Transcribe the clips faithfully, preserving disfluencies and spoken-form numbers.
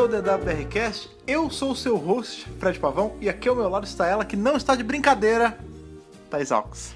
o DWRcast, eu sou o seu host, Fred Pavão, e aqui ao meu lado está ela, que não está de brincadeira, Thais Alves.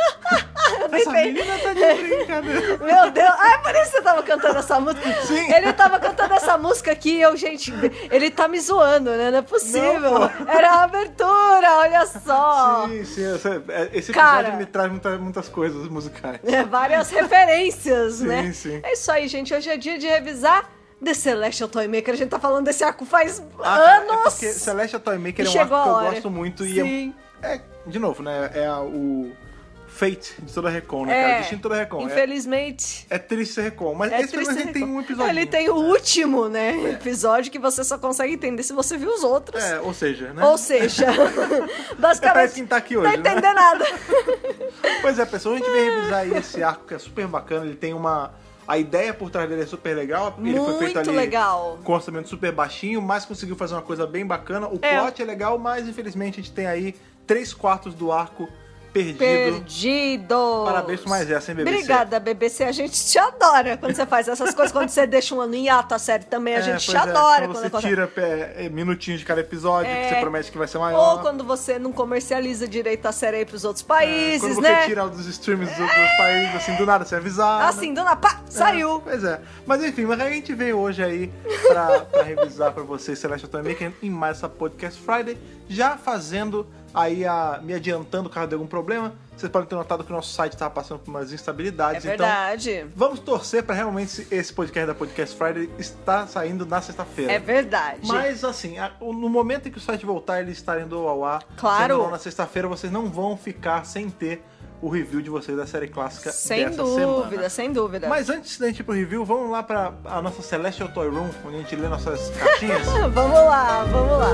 Essa menina tá de brincadeira. Meu Deus, ah, é por isso que você tava cantando essa música? Sim. Ele tava cantando essa música aqui e eu, gente, ele tá me zoando, né? Não é possível. Não, era a abertura, olha só. Sim, sim, esse episódio Cara, me traz muita, muitas coisas musicais. É, várias referências, sim, né? Sim, sim. É isso aí, gente, hoje é dia de revisar The Celestial Toymaker. A gente tá falando desse arco faz ah, cara, anos. É porque Celestial Toymaker é um Chegou arco que eu hora. gosto muito. Sim. E é, é, de novo, né? É a, o fate de toda a Recon, né, é, cara? O destino de toda a Recon. Infelizmente. É, é triste ser Recon, mas É esse pelo menos tem um episódio. Ele tem o último, né? É. Episódio que você só consegue entender se você viu os outros. É, ou seja, né? Ou seja, basicamente. É parece quem tá aqui hoje, não entender né? nada. Pois é, pessoal, a gente vem revisar aí esse arco que é super bacana. Ele tem uma. A ideia por trás dele é super legal. Ele Muito foi feito ali legal. Com orçamento super baixinho, mas conseguiu fazer uma coisa bem bacana. O é. plot é legal, mas infelizmente a gente tem aí três quartos do arco perdido. Perdido. Parabéns por mais essa, hein, B B C? Obrigada, B B C. A gente te adora quando você faz essas coisas. Quando você deixa um ano em ato, a série também, a É, gente te pois é. adora. Quando Quando você tira é, minutinhos de cada episódio, É. que você promete que vai ser maior. Ou quando você não comercializa direito a série aí pros outros países, é, quando né? você tira dos streams dos outros países, assim, do nada, você avisar. Assim, do nada, pá, saiu. É, pois é. Mas enfim, mas a gente veio hoje aí pra, pra revisar pra vocês Celestial Toymaker em mais essa Podcast Friday, já fazendo aí, a, me adiantando caso de algum problema. Vocês podem ter notado que o nosso site estava passando por umas instabilidades. É verdade. Então, vamos torcer para realmente esse podcast da Podcast Friday estar saindo na sexta-feira. É verdade. Mas assim, a, no momento em que o site voltar, ele estar indo ao ar, claro. sendo na sexta-feira, vocês não vão ficar sem ter o review de vocês da série clássica sem dessa dúvida, semana. Sem dúvida, sem dúvida. Mas antes da gente ir pro review, vamos lá para a nossa Celestial Toy Room, onde a gente lê nossas cartinhas. Vamos lá, vamos lá.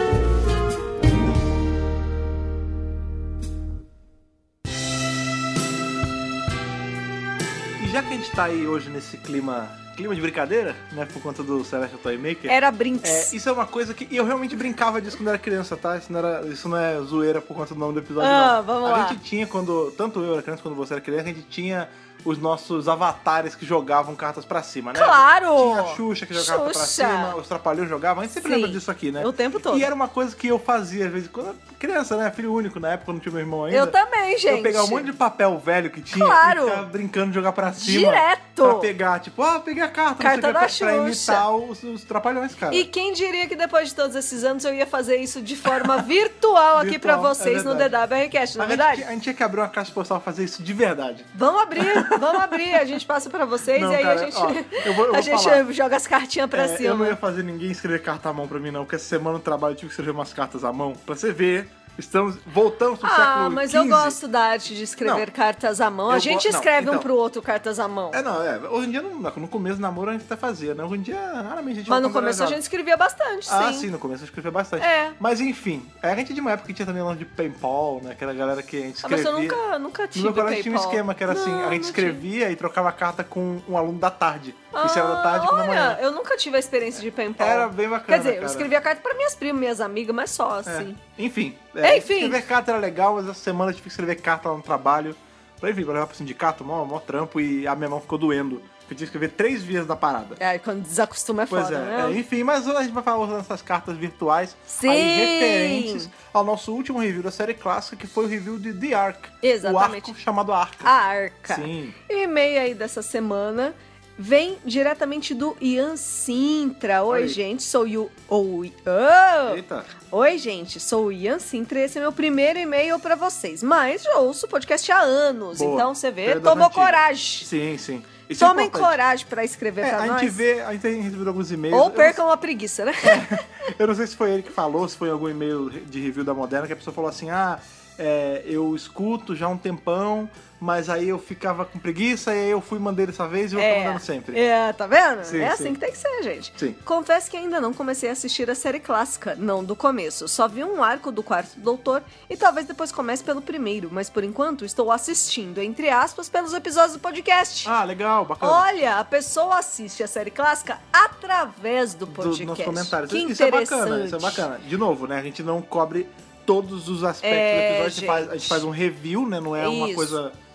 Já que a gente tá aí hoje nesse clima, clima de brincadeira, né, por conta do Celestial Toymaker. Era brinks. É, isso é uma coisa que eu realmente brincava disso quando era criança, tá? Isso não, era, isso não é zoeira por conta do nome do episódio, ah, não. Vamos a lá. gente tinha, quando tanto eu era criança quanto você era criança, a gente tinha os nossos avatares que jogavam cartas pra cima, né? Claro! Tinha a Xuxa que jogava Xuxa. pra cima, os Trapalhões jogavam, a gente sempre Sim. lembra disso aqui, né? O tempo todo. E era uma coisa que eu fazia, às vezes, quando eu era criança, né? Filho único, na época, quando não tinha meu irmão ainda. Eu também, gente. Eu pegava um monte de papel velho que tinha Claro. e ficava brincando de jogar pra cima. Direto! Pra pegar, tipo, ah, peguei a carta, Carta não da sei o que, pra, pra Xuxa. imitar os, os Trapalhões, cara. E quem diria que depois de todos esses anos eu ia fazer isso de forma virtual aqui pra Virtual, vocês é no DWRcast, não é a verdade? Gente, a gente tinha que abrir uma caixa postal e fazer isso de verdade. Vamos abrir, vamos abrir. A gente passa pra vocês Não, e aí cara, a gente, ó, eu vou- eu a vou gente falar. joga as cartinhas pra É, cima. eu não ia fazer ninguém escrever carta à mão pra mim, não, porque essa semana no trabalho eu tive que escrever umas cartas à mão pra você ver. Estamos, voltamos pro Ah, século mas quinze. eu gosto da arte de escrever Não. cartas à mão. Eu A gente go- não, escreve um então. pro outro cartas à mão. É, não, é. Hoje em dia, não, no começo do namoro a gente até fazia, né? Hoje em dia, raramente a gente Mas vai no quando começo a era gente escrevia bastante, sim. Ah, sim, no começo eu escrevia bastante. É. Mas enfim, a gente tinha de uma época que tinha também lance de paintball, né? Aquela galera que a gente Ah, mas escrevia. eu nunca, nunca No tive meu colégio tinha um PayPal. esquema que era assim, Não, a gente não escrevia e trocava carta com um aluno da tarde. Ah, Isso era da tarde com da olha, manhã. eu nunca tive a experiência de paintball. Era bem bacana, Quer dizer, cara. eu escrevia carta pra minhas primas, minhas amigas, mas só assim. É. Enfim, é, Enfim. escrever carta era legal, mas essa semana eu tive que escrever carta lá no trabalho. Pra, enfim, pra levar pro sindicato, mó, mó trampo, e a minha mão ficou doendo. Eu tinha que escrever três vezes da parada. É, quando desacostuma é Pois foda, é, né? é, enfim, mas hoje a gente vai falar dessas cartas virtuais Sim! aí referentes ao nosso último review da série clássica, que foi o review de The Ark. Exatamente. O arco chamado Arca. A Arca. Sim. E o e-mail aí dessa semana vem diretamente do Ian Sintra. Oi, Oi. gente, sou o... Oh, oh. Eita. Oi, gente, sou o Ian Sintra e esse é meu primeiro e-mail pra vocês. Mas já ouço o podcast há anos, Boa. então você vê, Ele é das tomou antigas. coragem. Sim, sim. Isso é Tomem importante. coragem pra escrever É, pra a nós. gente vê, a gente tem recebido alguns e-mails. Ou eu percam a preguiça, né? não- Eu não sei se foi ele que falou, se foi algum e-mail de review da Moderna, que a pessoa falou assim, ah, é, eu escuto já há um tempão, mas aí eu ficava com preguiça, e aí eu fui mandei dessa vez e eu tô mandando sempre. É, tá vendo? Sim, é sim. assim que tem que ser, gente. Sim. Confesso que ainda não comecei a assistir a série clássica, não do começo. Só vi um arco do Quarto Doutor e talvez depois comece pelo primeiro, mas por enquanto estou assistindo, entre aspas, pelos episódios do podcast. Ah, legal, bacana. Olha, a pessoa assiste a série clássica através do Do- podcast. nos comentários. Que isso é interessante. bacana, isso é bacana. De novo, né? A gente não cobre todos os aspectos É, do episódio, a gente, faz, a gente gente. faz um review, né? Não é uma Isso. coisa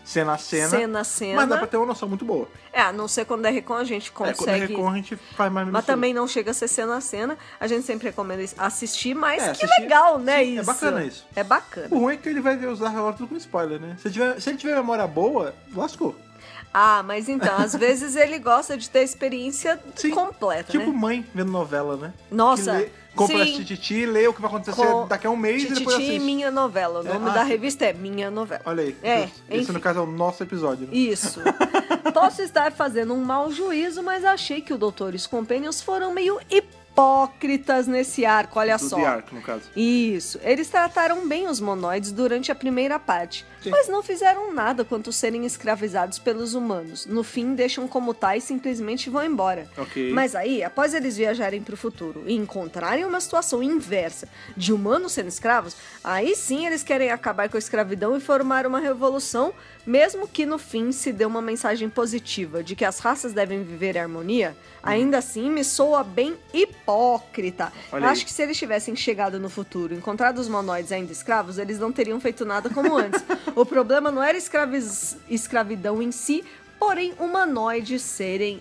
cena a cena. Cena a cena. Mas dá pra ter uma noção muito boa. É, a não ser quando é Recon a gente consegue... É, quando é Recon a gente faz mais Mas minutos. também não chega a ser cena a cena. A gente sempre recomenda assistir, mas É, que assistir- legal, né, sim, isso? é bacana isso. É bacana. O ruim é que ele vai ver os Dark Lord tudo com spoiler, né? Se ele, tiver, se ele tiver memória boa, lascou. Ah, mas então, às vezes ele gosta de ter a experiência Sim, completa, Tipo né? mãe vendo novela, né? Nossa, Que lê, compra sim. Tititi, lê o que vai acontecer Com- daqui a um mês e depois Tititi assiste. Minha Novela. O É, nome ah, da sim. revista é Minha Novela. Olha aí. É, justo. Esse, enfim. no caso, é o nosso episódio, né? Isso. Posso estar fazendo um mau juízo, mas achei que o doutor e os Companions foram meio hipócritas nesse arco, olha Do só. The Ark, no caso. Isso. Eles trataram bem os monoides durante a primeira parte, Sim. mas não fizeram nada quanto serem escravizados pelos humanos. No fim, deixam como tá e simplesmente vão embora. Ok. Mas aí, após eles viajarem para o futuro e encontrarem uma situação inversa de humanos sendo escravos, aí sim eles querem acabar com a escravidão e formar uma revolução, mesmo que no fim se dê uma mensagem positiva de que as raças devem viver em harmonia, ainda assim me soa bem hipócrita. Olha Eu aí. acho que se eles tivessem chegado no futuro, encontrado os monoides ainda escravos, eles não teriam feito nada como antes. O problema não era escraviz... escravidão em si, porém humanoides serem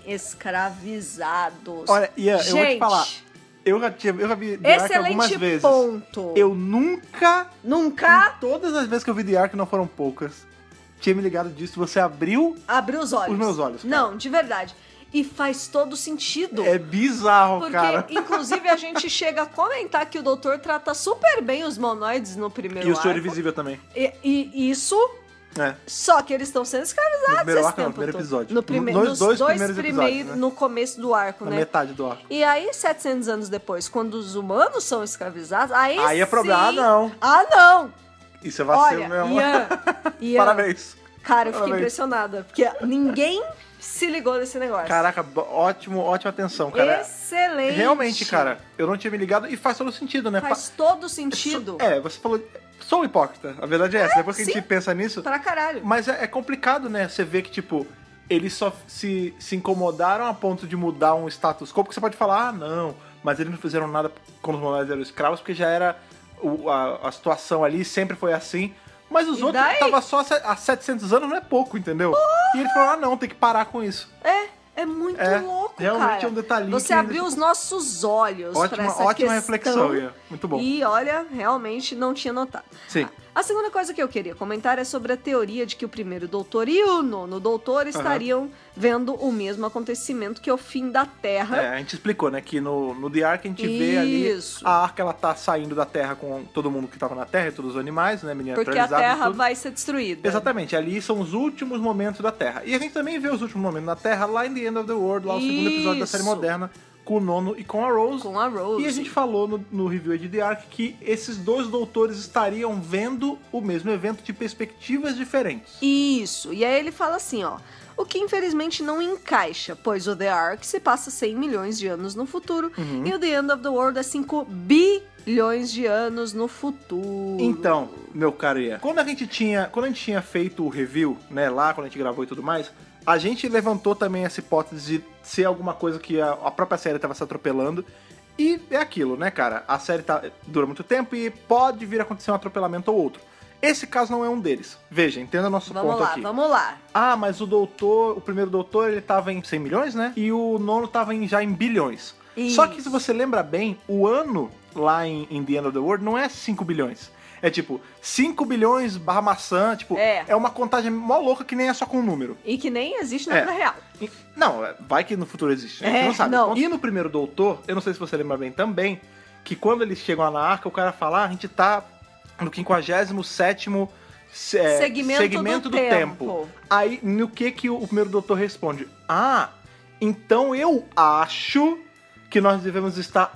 escravizados. Olha, Ian, eu vou te Gente, falar. Eu já, tive, eu já vi The Ark excelente algumas vezes. ponto. Eu nunca, Nunca todas as vezes que eu vi The Ark, não foram poucas, tinha me ligado disso. Você abriu, abri os olhos. Os meus olhos, cara. Não, de verdade. E faz todo sentido. é bizarro, Porque, cara. inclusive, a gente chega a comentar que o doutor trata super bem os monoides no primeiro E o Senhor arco. Invisível também. E, e isso, É. só que eles estão sendo No escravizados primeiro esse arco, não, no tempo primeiro todo. episódio. No prime... Nos Nos dois dois, primeiros primeiros, episódios, né? no começo do arco, Na né? metade do arco. E aí, setecentos anos depois, quando os humanos são escravizados, aí Aí é problema. Ah, sim- não. Ah, não! Isso é vacilo Olha, mesmo. Ian, Ian, Parabéns. cara, eu fiquei Parabéns. impressionada, porque ninguém se ligou nesse negócio. Caraca, bo- ótimo, ótima atenção, cara. Excelente! Realmente, cara, eu não tinha me ligado e faz todo sentido, né? Faz todo sentido. É, você falou. Sou hipócrita, a verdade é essa. Depois que a sim. gente pensa nisso. Pra caralho. Mas é, é complicado, né? Você vê que, tipo, eles só se, se incomodaram a ponto de mudar um status quo, porque você pode falar, ah, não, mas eles não fizeram nada quando os monadas eram escravos, porque já era o- a, a situação ali, sempre foi assim. Mas os E outros daí? que estavam só há setecentos anos não é pouco, entendeu? E eles falaram, ah, não, tem que parar com isso. É, é muito É, louco, realmente cara. é um detalhinho Você que- abriu os nossos olhos pra Ótima, essa ótima questão. reflexão, Ian. Muito bom. E olha, realmente não tinha notado. Sim. A segunda coisa que eu queria comentar é sobre a teoria de que o primeiro doutor e o nono doutor estariam vendo o mesmo acontecimento que é o fim da Terra. É, a gente explicou, né, que no, no The Ark a gente vê ali Isso. a Ark, ela tá saindo da Terra com todo mundo que tava na Terra, todos os animais, né, Porque a miniaturizados e Terra tudo. vai ser destruída. Exatamente, ali são os últimos momentos da Terra. E a gente também vê os últimos momentos da Terra lá em The End of the World, lá o segundo episódio da série Isso. moderna, com o Nono e com a Rose. Com a Rose. E a gente falou no, no review de The Ark que esses dois doutores estariam vendo o mesmo evento de perspectivas diferentes. Isso. E aí ele fala assim, ó. O que infelizmente não encaixa, pois o The Ark se passa cem milhões de anos no futuro Uhum. e o The End of the World é cinco bilhões de anos no futuro. Então, meu caro Ian, quando a gente tinha, quando a gente tinha feito o review, né, lá, quando a gente gravou e tudo mais, a gente levantou também essa hipótese de ser alguma coisa que a, a própria série estava se atropelando. E é aquilo, né, cara? A série tá, dura muito tempo e pode vir a acontecer um atropelamento ou outro. Esse caso não é um deles. Veja, entenda nosso Vamos ponto lá, aqui. vamos lá. Ah, mas o doutor, o primeiro doutor, ele tava em cem milhões, né? E o nono tava em, já em bilhões. Isso. Só que se você lembra bem, o ano lá em, em The End of the World não é cinco bilhões. É tipo, cinco bilhões barra maçã, tipo, É. é uma contagem mó louca que nem é só com um número. E que nem existe na É. vida real. E- Não, vai que no futuro existe, a gente É, não sabe. não. E no primeiro doutor, eu não sei se você lembra bem também, que quando eles chegam lá na arca, o cara fala, ah, a gente tá no quinquagésimo sétimo é, Segmento segmento do do, tempo. tempo. Aí, no que que o, o primeiro doutor responde? Ah, então eu acho que nós devemos estar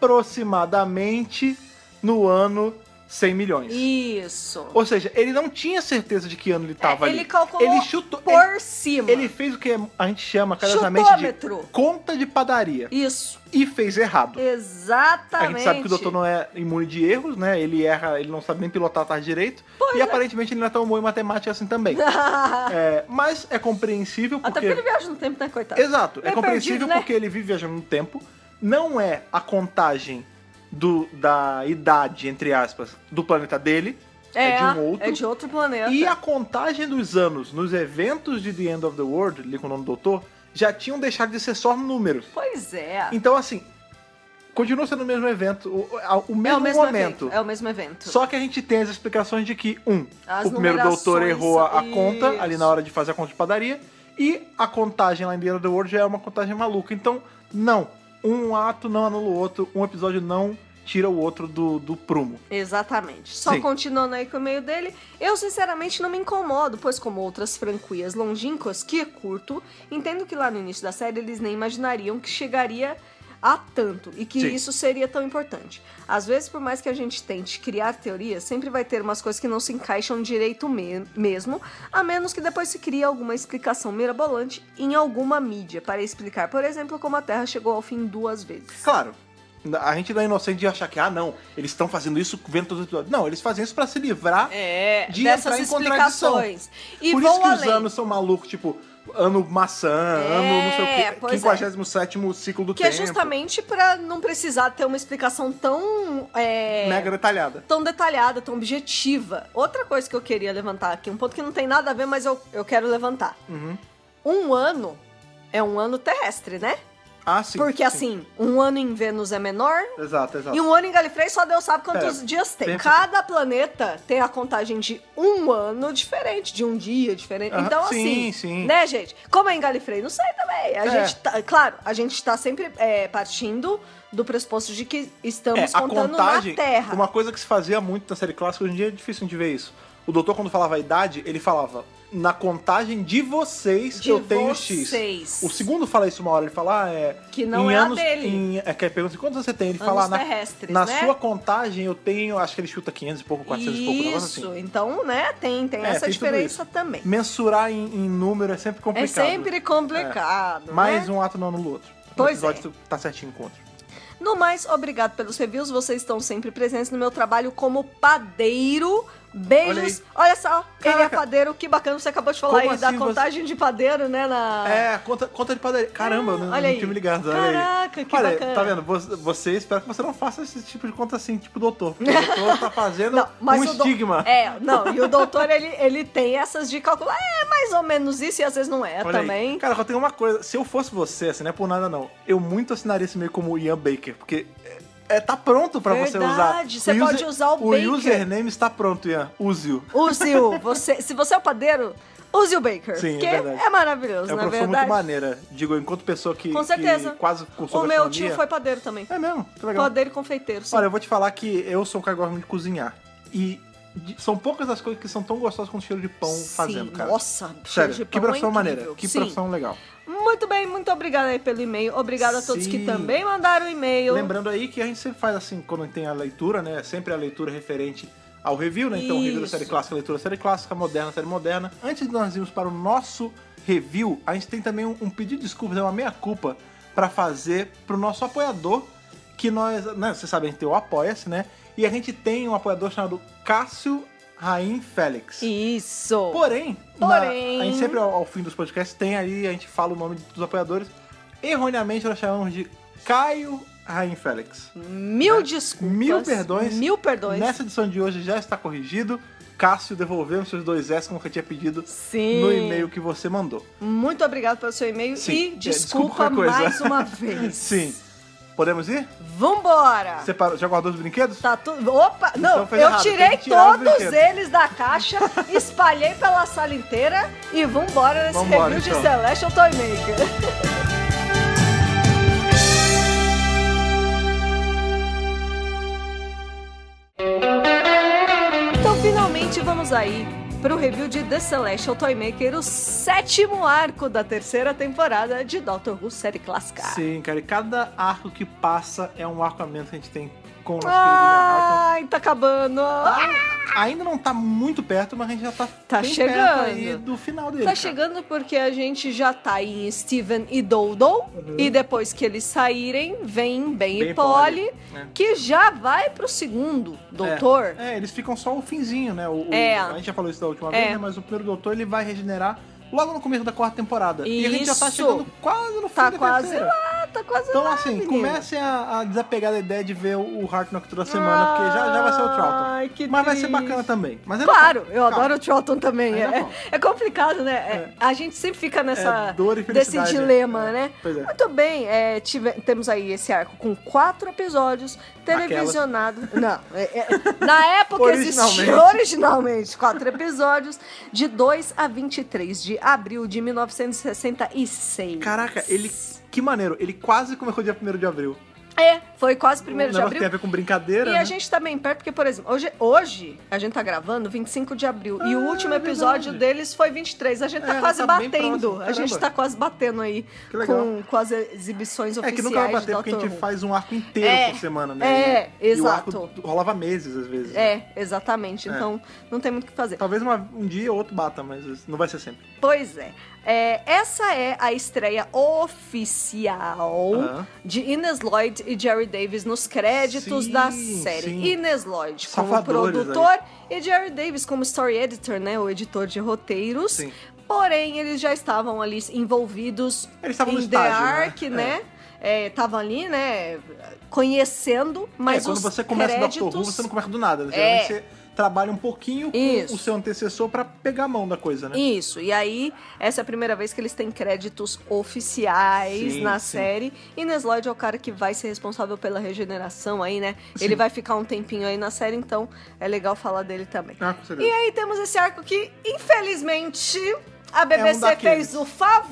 aproximadamente no ano cem milhões. Isso. Ou seja, ele não tinha certeza de que ano ele tava É, ali. ele calculou Ele chutou. por ele, cima. ele fez o que a gente chama carinhosamente de Chutômetro. conta de padaria. Isso. E fez errado. Exatamente. A gente sabe que o doutor não é imune de erros, né? Ele erra, ele não sabe nem pilotar a tarde direito. Pois e é. aparentemente ele não é tão bom em matemática assim também. É, mas é compreensível porque... Até porque ele viaja no tempo, né, coitado? Exato, é, É compreensível perdido, né? porque ele vive viajando no tempo. Não é a contagem do, da idade, entre aspas, do planeta dele. é, É, de um outro. é de outro planeta. E a contagem dos anos nos eventos de The End of the World, ali com o nome do doutor, já tinham deixado de ser só números. Pois é. Então, assim, continua sendo o mesmo evento, o, o mesmo, é o mesmo momento. Evento, é o mesmo evento. Só que a gente tem as explicações de que, um, As o primeiro doutor numerações, errou a, a conta isso. ali na hora de fazer a conta de padaria, e a contagem lá em The End of the World já é uma contagem maluca. Então, não, um ato não anula o outro, um episódio não tira o outro do, do prumo. Exatamente. Só Sim. continuando aí com o e-mail dele, eu sinceramente não me incomodo, pois como outras franquias longínquas que curto, entendo que lá no início da série eles nem imaginariam que chegaria a tanto e que Sim. isso seria tão importante. Às vezes, por mais que a gente tente criar teorias, sempre vai ter umas coisas que não se encaixam direito me- mesmo, a menos que depois se crie alguma explicação mirabolante em alguma mídia para explicar, por exemplo, como a Terra chegou ao fim duas vezes. Claro, a gente não é inocente de achar que, ah, não, eles estão fazendo isso vendo todos os episódios. Não, eles fazem isso pra se livrar É, de dessas entrar em contradição. explicações. E Por vou isso que além. os anos são malucos, tipo, ano maçã, ano não sei o quê, pois é. quinquagésimo sétimo ciclo do Que tempo. é justamente pra não precisar ter uma explicação tão é, Mega detalhada. tão detalhada, tão objetiva. Outra coisa que eu queria levantar aqui, um ponto que não tem nada a ver, mas eu, eu quero levantar. Uhum. Um ano é um ano terrestre, né? Ah, sim. Porque sim. assim, um ano em Vênus é menor Exato, exato. e um ano em Galifrey só Deus sabe quantos Pera, dias tem. pensa- Cada planeta tem a contagem de um ano diferente, de um dia diferente. Aham, Então, sim, assim, sim. né, gente? Como é em Galifrey? Não sei também. A É. gente tá, claro, a gente tá sempre é, partindo do pressuposto de que É, estamos a contando contagem, na Terra. uma coisa que se fazia muito na série clássica, hoje em dia é difícil de ver isso. O doutor, quando falava a idade, ele falava, na contagem de vocês De eu tenho vocês. X. O segundo fala isso uma hora, ele fala, ah, é... Que não em é a anos, dele. Em, é que aí pergunta assim, quantos você tem? Ele Anos fala, na, terrestres, na né? sua contagem eu tenho, acho que ele chuta quinhentos e pouco, quatrocentos e pouco, um negócio Isso, assim. então, né, tem, tem É, essa tem tudo diferença isso. também. Mensurar em, em número é sempre É complicado. sempre complicado, né? Mais um ato não anula o outro. O Pois episódio tá certinho com o outro. No mais, obrigado pelos reviews. Vocês estão sempre presentes no meu trabalho como padeiro. Beijos. Olha Olha, só, ele é Caraca. padeiro. Que bacana, você acabou de falar Como aí da assim contagem de padeiro, né? Na... É, conta, conta de padaria. Caramba, Ah, não, olha não aí. tinha me ligado. Olha aí. Caraca, que Olha, bacana. tá vendo? Você, você, espero que você não faça esse tipo de conta assim, tipo doutor. Porque o doutor tá fazendo Não, mas um o do- estigma. É, não, e o doutor, ele, ele tem essas de calcular. É mais ou menos isso e às vezes não é Olha aí. também. Cara, eu tenho uma coisa. Se eu fosse você, assim, não é por nada não, eu muito assinaria esse meio como Ian Baker, porque é, tá pronto pra você usar. Verdade, você pode usar o O Baker. username está pronto, Ian. Use-o. Use-o. Você, se você é o padeiro, use o Baker. Sim, é que verdade. é maravilhoso, É uma não é profissão verdade? muito maneira. Digo, enquanto pessoa que, Com certeza. que quase cursou O meu gastronomia. tio foi padeiro também. É mesmo? Que legal. Padeiro e confeiteiro, sim. Olha, eu vou te falar que eu sou um cara que gosta muito de cozinhar. E de- são poucas as coisas que são tão gostosas quanto cheiro de pão Sim, fazendo, cara. Nossa, cheiro Sério, de que pão profissão é maneira. incrível. Que Sim. profissão legal. Muito bem, muito obrigada aí pelo e-mail. Obrigada a todos Sim. que também mandaram e-mail. Lembrando aí que a gente sempre faz assim, quando tem a leitura, né? Sempre a leitura referente ao review, né? Então, review da Isso. série clássica, leitura da série clássica, moderna, série moderna. Antes de nós irmos para o nosso review, a gente tem também um, um pedido de desculpas, uma meia-culpa pra fazer pro nosso apoiador, que nós, né? Você sabe, a gente tem o Apoia-se, né? E a gente tem um apoiador chamado Cássio Raim Félix. Isso. Porém, Porém- na- a gente sempre ao, ao fim dos podcasts tem aí, a gente fala o nome dos apoiadores. Erroneamente nós chamamos de Caio Raim Félix. Mil desculpas. Mil perdões. Mil perdões. Nessa edição de hoje já está corrigido. Cássio devolveu os seus dois S como que eu tinha pedido Sim. no e-mail que você mandou. Muito obrigado pelo seu e-mail Sim. e É, desculpa, qualquer coisa. mais uma vez. Sim. Podemos ir? Vambora. Você parou, já guardou os brinquedos? Tá tudo. Opa! Não, Então fez eu errado, tirei tem que tirar os todos brinquedos. eles da caixa, espalhei pela sala inteira e vambora nesse Vambora, review então. de Celestial Toymaker. Então, finalmente, vamos aí pro review de The Celestial Toymaker, o sétimo arco da terceira temporada de Doctor Who série clássica. Sim, cara. E cada arco que passa é um arco a menos que a gente tem com o nosso querido Ian Harton. Ai, tá acabando. Ainda não tá muito perto, mas a gente já tá, Tá bem chegando. perto aí do final dele. Tá cara. chegando porque a gente já tá em Steven e Dodo. E depois que eles saírem, vem Ben, Uhum. Ben e e Polly, Polly, é. que já vai pro segundo doutor. É, é, eles ficam só o finzinho, né? O, o- É. A gente já falou isso da última É. vez, né? Mas o primeiro doutor ele vai regenerar logo no começo da quarta temporada. E a gente já tá Isso. chegando quase no fim Tá da quase terceira. lá, tá quase Então, lá, assim, menino. comecem a, a desapegar da ideia de ver o Hartnell toda semana, porque já, já vai ser o Troughton. Ai, que Mas vai ser triste. bacana também. Mas ainda Claro, falta. eu Calma. adoro o Troughton também. Ainda É, falta. é complicado, né? É, É. A gente sempre fica nessa É dor e desse felicidade. dilema, É. né? Pois é. Muito bem, é, tive- temos aí esse arco com quatro episódios, televisionado. Não, é- é- na época existia Originalmente. originalmente quatro episódios, de dois a vinte e três de abril de mil novecentos e sessenta e seis. Caraca, ele... Que maneiro. Ele quase começou dia primeiro de abril. É, foi quase primeiro o de negócio abril. tem a ver com brincadeira, E né? a gente tá bem perto, porque, por exemplo, hoje, hoje a gente tá gravando vinte e cinco de abril. e o Ah, último é episódio verdade. deles foi vinte e três. A gente tá É, quase tá bem batendo. próximo. A gente Caramba. tá quase batendo aí Que legal. com, com as exibições É oficiais que nunca vai bater de porque a Doctor gente Who. faz um arco inteiro É, por semana, né? é, E- exato. E o arco rolava meses, às vezes. né? É, exatamente. Então, não tem muito o que fazer. Talvez uma- um dia ou outro bata, mas não vai ser sempre. Pois é. É, essa é a estreia oficial Aham. de Ines Lloyd e Jerry Davis nos créditos Sim, da série. sim. Ines Lloyd como Safadores produtor e Jerry Davis como story editor, né, o editor de roteiros. Sim. Porém, eles já estavam ali envolvidos Eles estavam em no The estágio, né? Ark, né? Estavam ali, né, conhecendo, mas é, quando os você começa créditos... Doctor Who, você não começa do nada. Né? É. Geralmente você trabalha um pouquinho com Isso. o seu antecessor pra pegar a mão da coisa, né? Isso, e aí, essa é a primeira vez que eles têm créditos oficiais Sim, na sim. série. Ines Lloyd é o cara que vai ser responsável pela regeneração aí, né? Sim. Ele vai ficar um tempinho aí na série, então é legal falar dele também. Ah, com certeza. E aí temos esse arco que, infelizmente, a B B É um C daqueles. fez o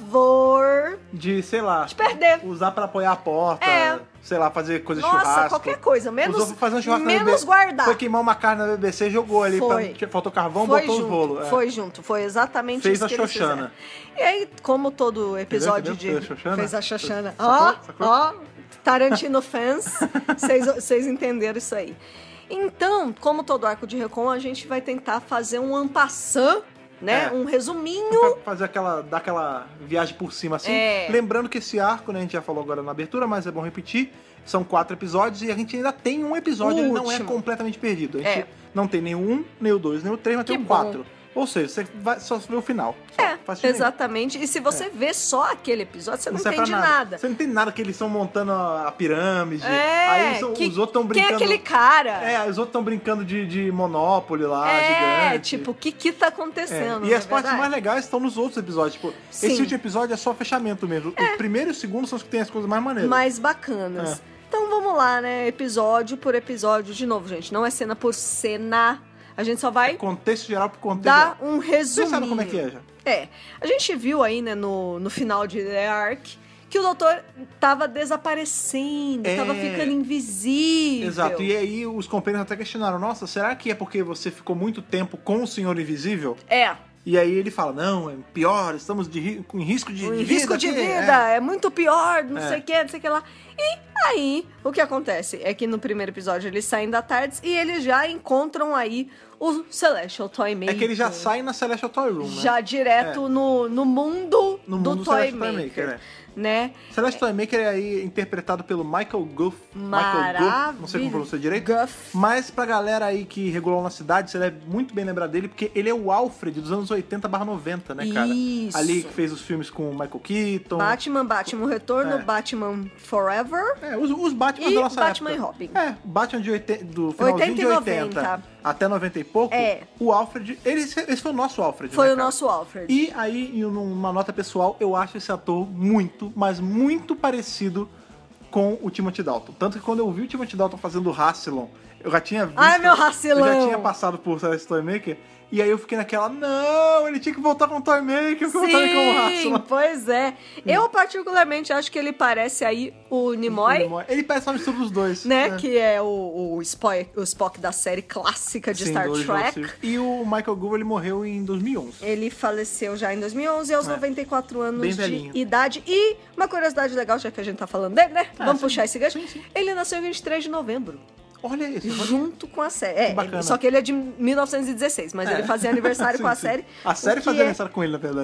favor De, sei lá, de perder. usar pra apoiar a porta, É. sei lá, fazer coisa de Nossa, churrasco. qualquer coisa, menos, Usou pra fazer um churrasco na menos B B C. guardar. Foi queimar uma carne na B B C, jogou ali, Foi. pra, faltou carvão, Foi botou junto, os rolos. é. foi junto, foi exatamente Fez isso a que eles Xoxana. fizeram. E aí, como todo episódio Entendeu? de... Fez a Xoxana? Fez a Xoxana. Sacou? Ó, Sacou? ó, Tarantino fans, vocês- vocês entenderam isso aí. Então, como todo arco de Recon, a gente vai tentar fazer um ampassant, né? É. Um resuminho. Pra fazer aquela, dar aquela viagem por cima assim. É. Lembrando que esse arco, né, a gente já falou agora na abertura, mas é bom repetir, são quatro episódios e a gente ainda tem um episódio, O ele não é último. completamente perdido. A gente É. não tem nem o um, nem o dois, nem o três, mas Que tem o bom. quatro. Ou seja, você vai só vê o final. Só, É, faz sentido nenhum. exatamente. E se você vê só aquele episódio, você não, serve entende pra nada. Você não entende nada que eles estão montando a a pirâmide. É, aí são- que- os outros estão Quem brincando. é aquele cara? É, os outros estão brincando de, de Monopoly lá, É, gigante. tipo, o que que tá É, acontecendo? E não as é partes verdade? mais legais estão nos outros episódios. Tipo, Sim. esse último episódio é só fechamento mesmo. O primeiro e o segundo são os que tem as coisas mais maneiras. mais bacanas. É. Então vamos lá, né? Episódio por episódio. De novo, gente, não é cena por cena. A gente só vai Contexto geral pro contexto dar geral. um resuminho. Você sabe como é que é, já? É. A gente viu aí, né, no, no final de The Ark, que o doutor tava desaparecendo, É. tava ficando invisível. Exato. E aí os companheiros até questionaram, nossa, será que é porque você ficou muito tempo com o Senhor Invisível? É. E aí ele fala, não, é pior, estamos de ri- com risco de, Um de risco vida. de aqui." vida, É. é, muito pior, não É. sei o que, não sei o que lá. E aí, o que acontece é que no primeiro episódio eles saem da tarde e eles já encontram aí o Celestial Toy Maker. É que ele já sai na Celestial Toy Room, né? Já direto É. no, no mundo No do mundo do Toy Celestial Toy Maker, Maker, né? Celestial Toy Maker é aí interpretado pelo Michael Goof. Michael Goof, não sei como pronuncia direito. Guff. Mas pra galera aí que regulou na cidade, você deve muito bem lembrar dele, porque ele é o Alfred dos anos oitenta barra noventa, né, cara? Isso. Ali que fez os filmes com o Michael Keaton. Batman, Batman Retorno, É. Batman Forever. É, os, os Batman E da nossa Batman época. e Robin. É, Batman de oitenta, do finalzinho oitenta e de oitenta noventa. até noventa e pouco. É. O Alfred, ele, esse foi o nosso Alfred, Foi né, o cara? nosso Alfred. E aí, em uma nota pessoal, eu acho esse ator muito, mas muito parecido com o Timothy Dalton. Tanto que quando eu vi o Timothy Dalton fazendo o Rassilon, eu já tinha visto... Ai, meu Rassilon! Eu já tinha passado por Celestial Toy Maker, e aí eu fiquei naquela, não, ele tinha que voltar com o Toy Maker, porque eu voltaria com o Sim, Rassilon. pois é. Eu, particularmente, acho que ele parece aí o Nimoy, Ele parece uma mistura dos dois. né? É. Que é o, o, Spock, o Spock da série clássica de Sim, Star do original Trek. Series. E o Michael Gould, ele morreu em dois mil e onze. Ele faleceu já em dois mil e onze, aos É. noventa e quatro anos Bem de velhinho. idade. E uma curiosidade legal, já que a gente tá falando dele, né? Ah, Vamos sim. puxar esse gancho. Sim, sim. Ele nasceu em vinte e três de novembro, Olha isso. junto com a série. É, bacana. ele- só que ele é de mil novecentos e dezesseis, mas É. ele fazia aniversário Sim, com a sim. série. A série o que fazia é- aniversário com ele, na verdade.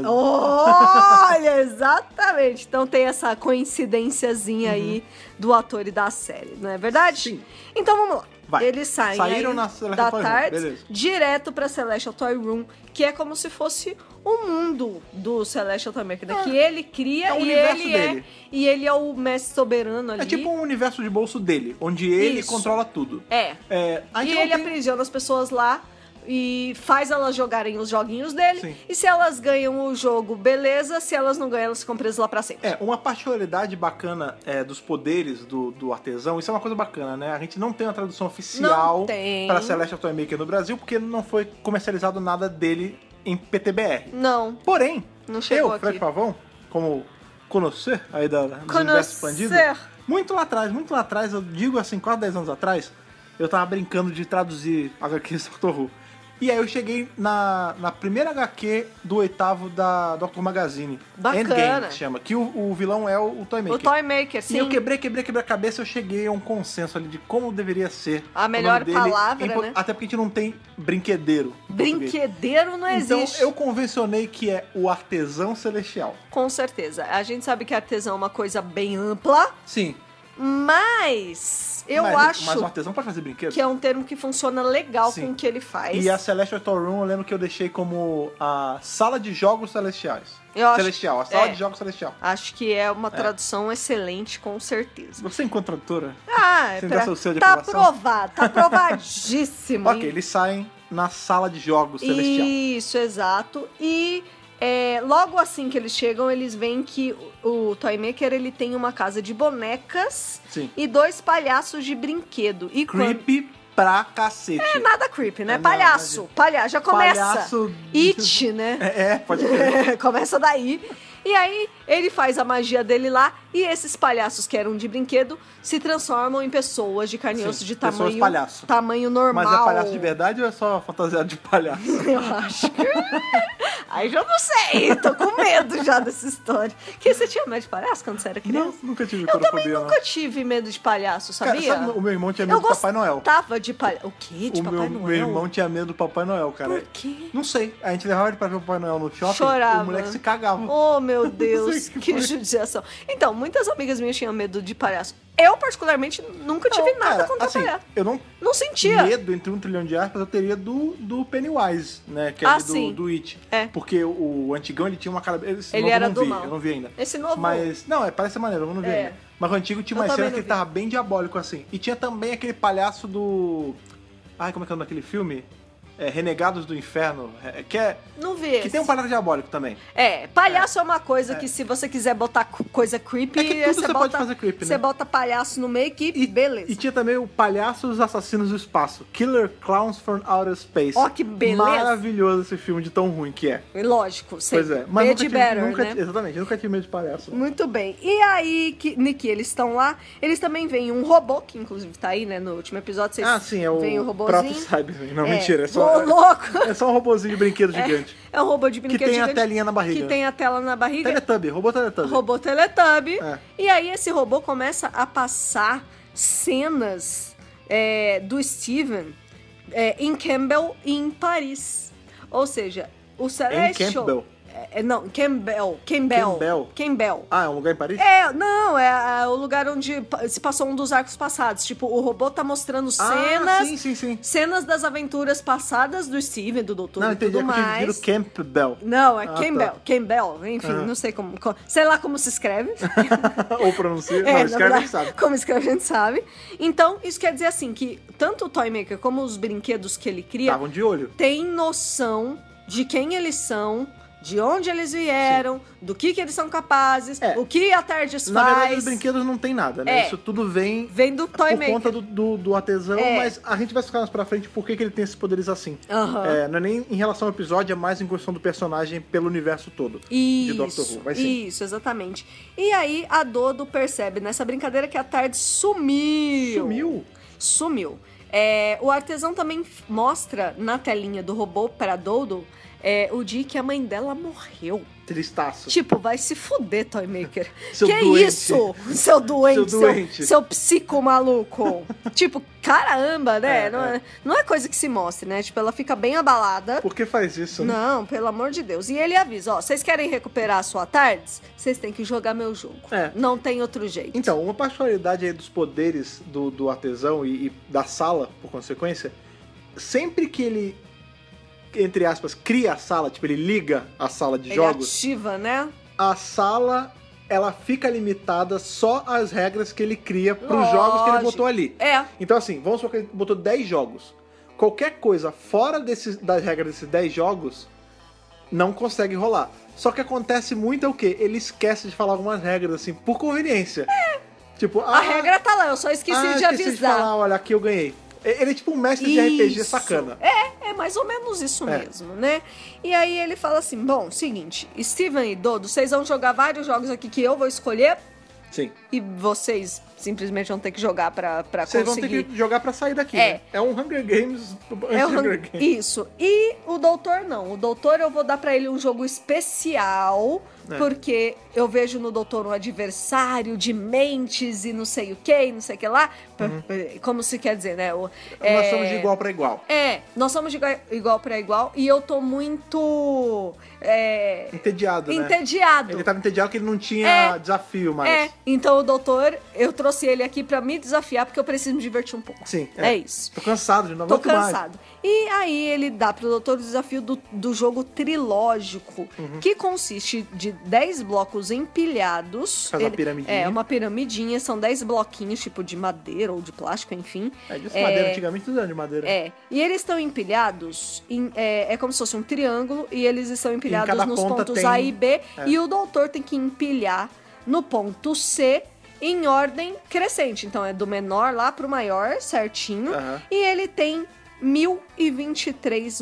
Olha, exatamente. Então tem essa coincidênciazinha aí do ator e da série, não é verdade? Sim. Então vamos lá. Vai. Eles saem Saíram aí na Celestial da Toy Room, tarde beleza. direto pra Celestial Toy Room, que é como se fosse o mundo do Celestial Toy Maker, né? É. Que ele cria É o e universo ele dele. é e ele é o mestre soberano ali. É tipo um universo de bolso dele, onde ele Isso. controla tudo. É. É, a E gente não ele tem- aprisiona as pessoas lá e faz elas jogarem os joguinhos dele. Sim. E se elas ganham o jogo, beleza. Se elas não ganham, elas ficam presas lá pra sempre. É, uma particularidade bacana é, dos poderes do, do artesão, isso é uma coisa bacana, né? A gente não tem uma tradução oficial Não tem. para Celestial Toy Maker no Brasil, porque não foi comercializado nada dele em P T B R. Não. Porém, Não chegou eu, Fred aqui. Pavão, como conhecer aí da, dos Conhecer. universos expandidos, muito lá atrás, muito lá atrás, eu digo assim, quase dez anos atrás, eu tava brincando de traduzir agá quê Doctor Who. E aí eu cheguei na, na primeira agá quê do oitavo da Doctor Magazine. Bacana. Endgame, que chama. Que o, o vilão é o, o Toy Maker. O Toy Maker, sim. E eu quebrei, quebrei, quebrei a cabeça, eu cheguei a um consenso ali de como deveria ser A o melhor nome dele palavra, em po- né? Até porque a gente não tem brinquedeiro. em português. Brinquedeiro não Então existe. eu convencionei que é o artesão celestial. Com certeza. A gente sabe que artesão é uma coisa bem ampla, Sim. mas eu mas, acho Mas o artesão pode fazer brinquedo? que é um termo que funciona legal Sim. com o que ele faz. E a Celestial Toy Room eu lembro que eu deixei como a sala de jogos celestiais. Eu acho- Celestial, a sala é. de jogos celestial. Acho que é uma tradução excelente, com certeza. Você enquanto tradutora? Ah, é Você pra... dá seu selo de tá aprovação? aprovado, tá aprovadíssimo. Ok, eles saem na sala de jogos celestial. Isso, exato. E é, logo assim que eles chegam, eles veem que o, o Toy Maker ele tem uma casa de bonecas Sim. e dois palhaços de brinquedo. E quando... Creepy pra cacete. É nada creepy, né? É, não, palhaço. Palhaço. Já começa. Palhaço... It, né? É, é, pode crer. Começa daí. E aí, ele faz a magia dele lá e esses palhaços que eram de brinquedo se transformam em pessoas de carne e Sim, osso de pessoas tamanho, palhaço. tamanho normal. Mas é palhaço de verdade ou é só fantasiado de palhaço? Eu acho que... Aí já não sei, tô com medo já dessa história. Que você tinha medo de palhaço quando você era Não, criança? nunca tive Eu também corofobia, nunca não. tive medo de palhaço, Cara, sabia? sabe, o meu irmão tinha medo Eu do Papai Noel. gostava de palhaço. O quê? De O Papai meu, Noel? meu irmão tinha medo do Papai Noel, cara. Por quê? Não sei. A gente levava ele pra ver o Papai Noel no shopping. Chorava. O moleque se cagava. Oh, meu Não Deus, sei o que que foi. judiação. Então, muitas amigas minhas tinham medo de palhaço. Eu, particularmente, nunca tive Não, nada cara, contra assim, palhaço. eu não Não sentia. medo entre um trilhão de aspas, eu teria do, do Pennywise, né? Que é Ah, do, sim. do It. É. Porque o, o antigão, ele tinha uma cara... Esse Ele novo era eu não do vi, mal. eu não vi ainda. Esse novo... Mas, não, é, parece ser maneiro, eu não vi É. ainda. Mas o antigo tinha Eu uma também cena não que ele vi. tava bem diabólico, assim. E tinha também aquele palhaço do... Ai, como é que é o nome daquele filme? É, Renegados do Inferno. É, que é... Não vi Que esse. tem um palhaço diabólico também. É, palhaço é, uma coisa que se você quiser botar cu- coisa creepy, É que tudo você você bota, pode fazer creepy, né? Você bota palhaço no meio que E, beleza. e tinha também o Palhaços Assassinos do Espaço. Killer Clowns from Outer Space. Ó, que beleza. Maravilhoso esse filme de tão ruim que é. Lógico, Pois sempre. é. Mas nunca Bad tive, better, nunca, né? Exatamente, eu nunca tive medo de palhaço. Muito bem. E aí, que, Niki, eles estão lá, eles também veem um robô, que inclusive tá aí, né, no último episódio, vocês Ah, sim, é o veem o próprio robôzinho. Cyberman. Não, É. mentira. É Ô, só, louco! é só um robozinho de brinquedo gigante. É um robô de brinquedo tem a gigante telinha na barriga. Que tem a tela na barriga. Teletubby, robô Teletubby. Robô Teletubby. É. E aí esse robô começa a passar cenas é, do Steven é, em Campbell e em Paris. Ou seja, o Celestial... Campbell? É, não, Campbell. Campbell. Campbell? Campbell. Ah, é um lugar em Paris? É, não, é, é o lugar onde pa- se passou um dos arcos passados. Tipo, o robô tá mostrando Ah, cenas... sim, sim, sim. Cenas das aventuras passadas do Steven, do Doutor Não, e entendi. tudo É que eu tinha mais. entendido Campbell. Não, é Ah, Campbell. tá. Campbell, enfim, Aham. não sei como, co- sei lá como se escreve. Ou pronuncia. É, não, na escreve a verdade, gente sabe. como escreve a gente sabe. Então, isso quer dizer assim, que tanto o Toy Maker como os brinquedos que ele cria Estavam de olho. têm noção de quem eles são, de onde eles vieram, do que, que eles são capazes, É. o que a Tardes Na faz. verdade, os brinquedos não tem nada, né? É. Isso tudo vem Vem do Toy por Maker. conta do, do, do artesão, É. mas a gente vai explicar mais pra frente por que, que ele tem esses poderes assim. Aham. É, não é nem em relação ao episódio, é mais em questão do personagem pelo universo todo de Doctor Isso, Who. Mas sim. isso, exatamente. E aí a Dodo percebe nessa brincadeira que a Tardes sumiu. Sumiu? Sumiu. É, o artesão também f- mostra na telinha do robô para Dodo é, o dia que a mãe dela morreu. Tristaço. Tipo, vai se fuder, Toymaker. Seu que doente. isso? Seu doente, Seu seu, doente. seu psico maluco. Tipo, caramba, né? É, não, é. é. não é coisa que se mostre, né? Tipo, ela fica bem abalada. Por que faz isso, né? Não, pelo amor de Deus. E ele avisa, ó, vocês querem recuperar a sua tardes? Vocês têm que jogar meu jogo. É. Não tem outro jeito. Então, uma particularidade aí dos poderes do, do artesão e, e da sala, por consequência, sempre que ele, entre aspas, cria a sala, tipo, ele liga a sala de ele jogos, ativa, né? a sala, ela fica limitada só às regras que ele cria pros Lógico. jogos que ele botou ali. É. Então, assim, vamos supor que ele botou dez jogos. Qualquer coisa fora desses, das regras desses dez jogos não consegue rolar. Só que acontece muito é o quê? Ele esquece de falar algumas regras, assim, por conveniência. É. Tipo, A ah, regra tá lá, eu só esqueci ah, de esqueci avisar. de falar, olha, aqui eu ganhei. Ele é tipo um mestre de R P G Isso. sacana. É, é mais ou menos isso É. mesmo, né? E aí ele fala assim, bom, seguinte, Steven e Dodo, vocês vão jogar vários jogos aqui que eu vou escolher Sim. e vocês simplesmente vão ter que jogar pra, pra Vocês conseguir... vão ter que jogar pra sair daqui, É. né? É um Hunger Games É o Hunger ran- Games. Isso. E o doutor não. O doutor eu vou dar pra ele um jogo especial, É. porque eu vejo no doutor um adversário de mentes e não sei o que, não sei o que lá. Como se quer dizer, né? O, Nós é, somos de igual pra igual. É, nós somos de igual, igual pra igual e eu tô muito é, Entediado, né? entediado. Ele tava entediado porque ele não tinha É. desafio mais. É, então o doutor, eu trouxe ele aqui pra me desafiar porque eu preciso me divertir um pouco. Sim. É, isso. Tô cansado de não Tô aguento mais. cansado. E aí ele dá pro doutor o desafio do, do jogo trilógico, Uhum. que consiste de dez blocos empilhados. Faz uma Ele- piramidinha. É, uma piramidinha, são dez bloquinhos, tipo de madeira ou de plástico, enfim. É, disse madeira, antigamente tudo era de madeira. É, e eles estão empilhados, em- é, é como se fosse um triângulo, e eles estão empilhados cada nos ponta pontos tem- A e B, é. e o doutor tem que empilhar no ponto C em ordem crescente. Então é do menor lá pro maior, certinho, Aham. e ele tem mil e vinte e três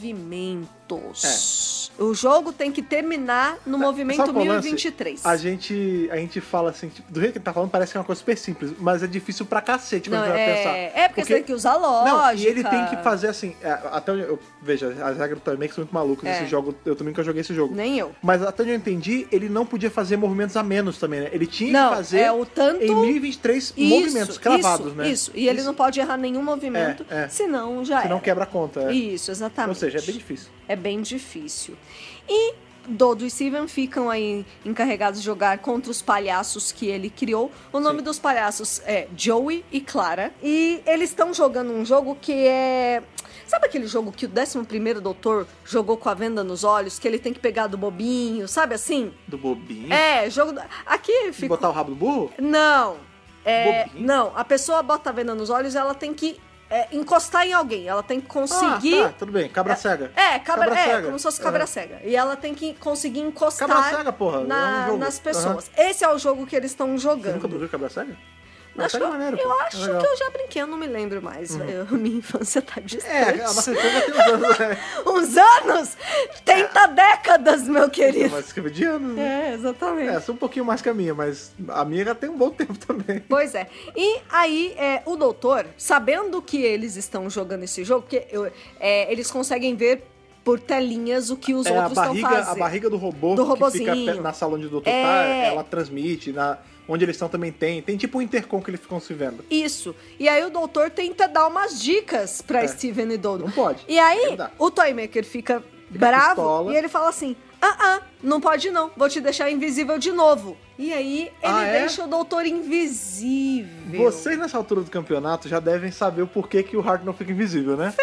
movimentos. O jogo tem que terminar no movimento Sabe qual é o mil e lance? vinte e três. A gente, a gente fala assim, tipo, do jeito que ele tá falando, parece que é uma coisa super simples, mas é difícil pra cacete quando Não, você vai é, pensar. é porque, você tem que usar lógica. Não, e ele tem que fazer assim, é, até onde eu veja, as regras do Toymaker são muito malucas É. esse jogo, eu também nunca joguei esse jogo. Nem eu. Mas até onde eu entendi, ele não podia fazer movimentos a menos também, né? Ele tinha Não, que fazer é o tanto... em mil e vinte e três Isso, movimentos cravados, isso, né? Isso, e ele não pode errar nenhum movimento, É, é. senão já Se não era. quebra a conta. É. Isso, exatamente. Ou seja, é bem difícil. É bem difícil. E Dodo e Steven ficam aí encarregados de jogar contra os palhaços que ele criou. O nome Sim. dos palhaços é Joey e Clara. E eles estão jogando um jogo que é... Sabe aquele jogo que o décimo primeiro doutor jogou com a venda nos olhos, que ele tem que pegar do bobinho, sabe assim? Do bobinho. É, jogo... do- Aqui De ficou... botar o rabo do burro? Não. É, Bobinho? não, a pessoa bota a venda nos olhos e ela tem que é, encostar em alguém. Ela tem que conseguir... Ah, tá, tudo bem. Cabra cega. É, cabra, Cabra é cega. como se fosse cabra É. cega. E ela tem que conseguir encostar Cabra cega, porra. na- É um jogo. nas pessoas. Esse é o jogo que eles estão Você nunca jogando. brincou de cabra cega? Acho que Cabra cega eu, é maneiro, eu pô. É acho legal. que eu já brinquei, eu não me lembro mais. Eu- minha infância tá distante. É, a nossa infância tem uns anos, né? Uns anos? Tenta décadas, meu querido. Mas escreve de anos, né? É, exatamente. É, sou um pouquinho mais que a minha, mas a minha já tem um bom tempo também. Pois é. E aí, é, o doutor, sabendo que eles estão jogando esse jogo, porque eu- é, eles conseguem ver por telinhas o que os É, a outros estão barriga, fazendo. a barriga do robô Do que robozinho. fica pe- na sala onde o doutor É. tá, ela transmite, na, onde eles estão também tem. Tem tipo um intercom que eles ficam se vendo. Isso. E aí o doutor tenta dar umas dicas pra É. Steven e Dodo. Não pode. E aí Não dá. o Toymaker fica, bravo pistola. e ele fala assim: ah, ah, não pode não, vou te deixar invisível de novo. E aí ele Ah, é? deixa o doutor invisível. Vocês nessa altura do campeonato já devem saber o porquê que o Hart não fica invisível, né?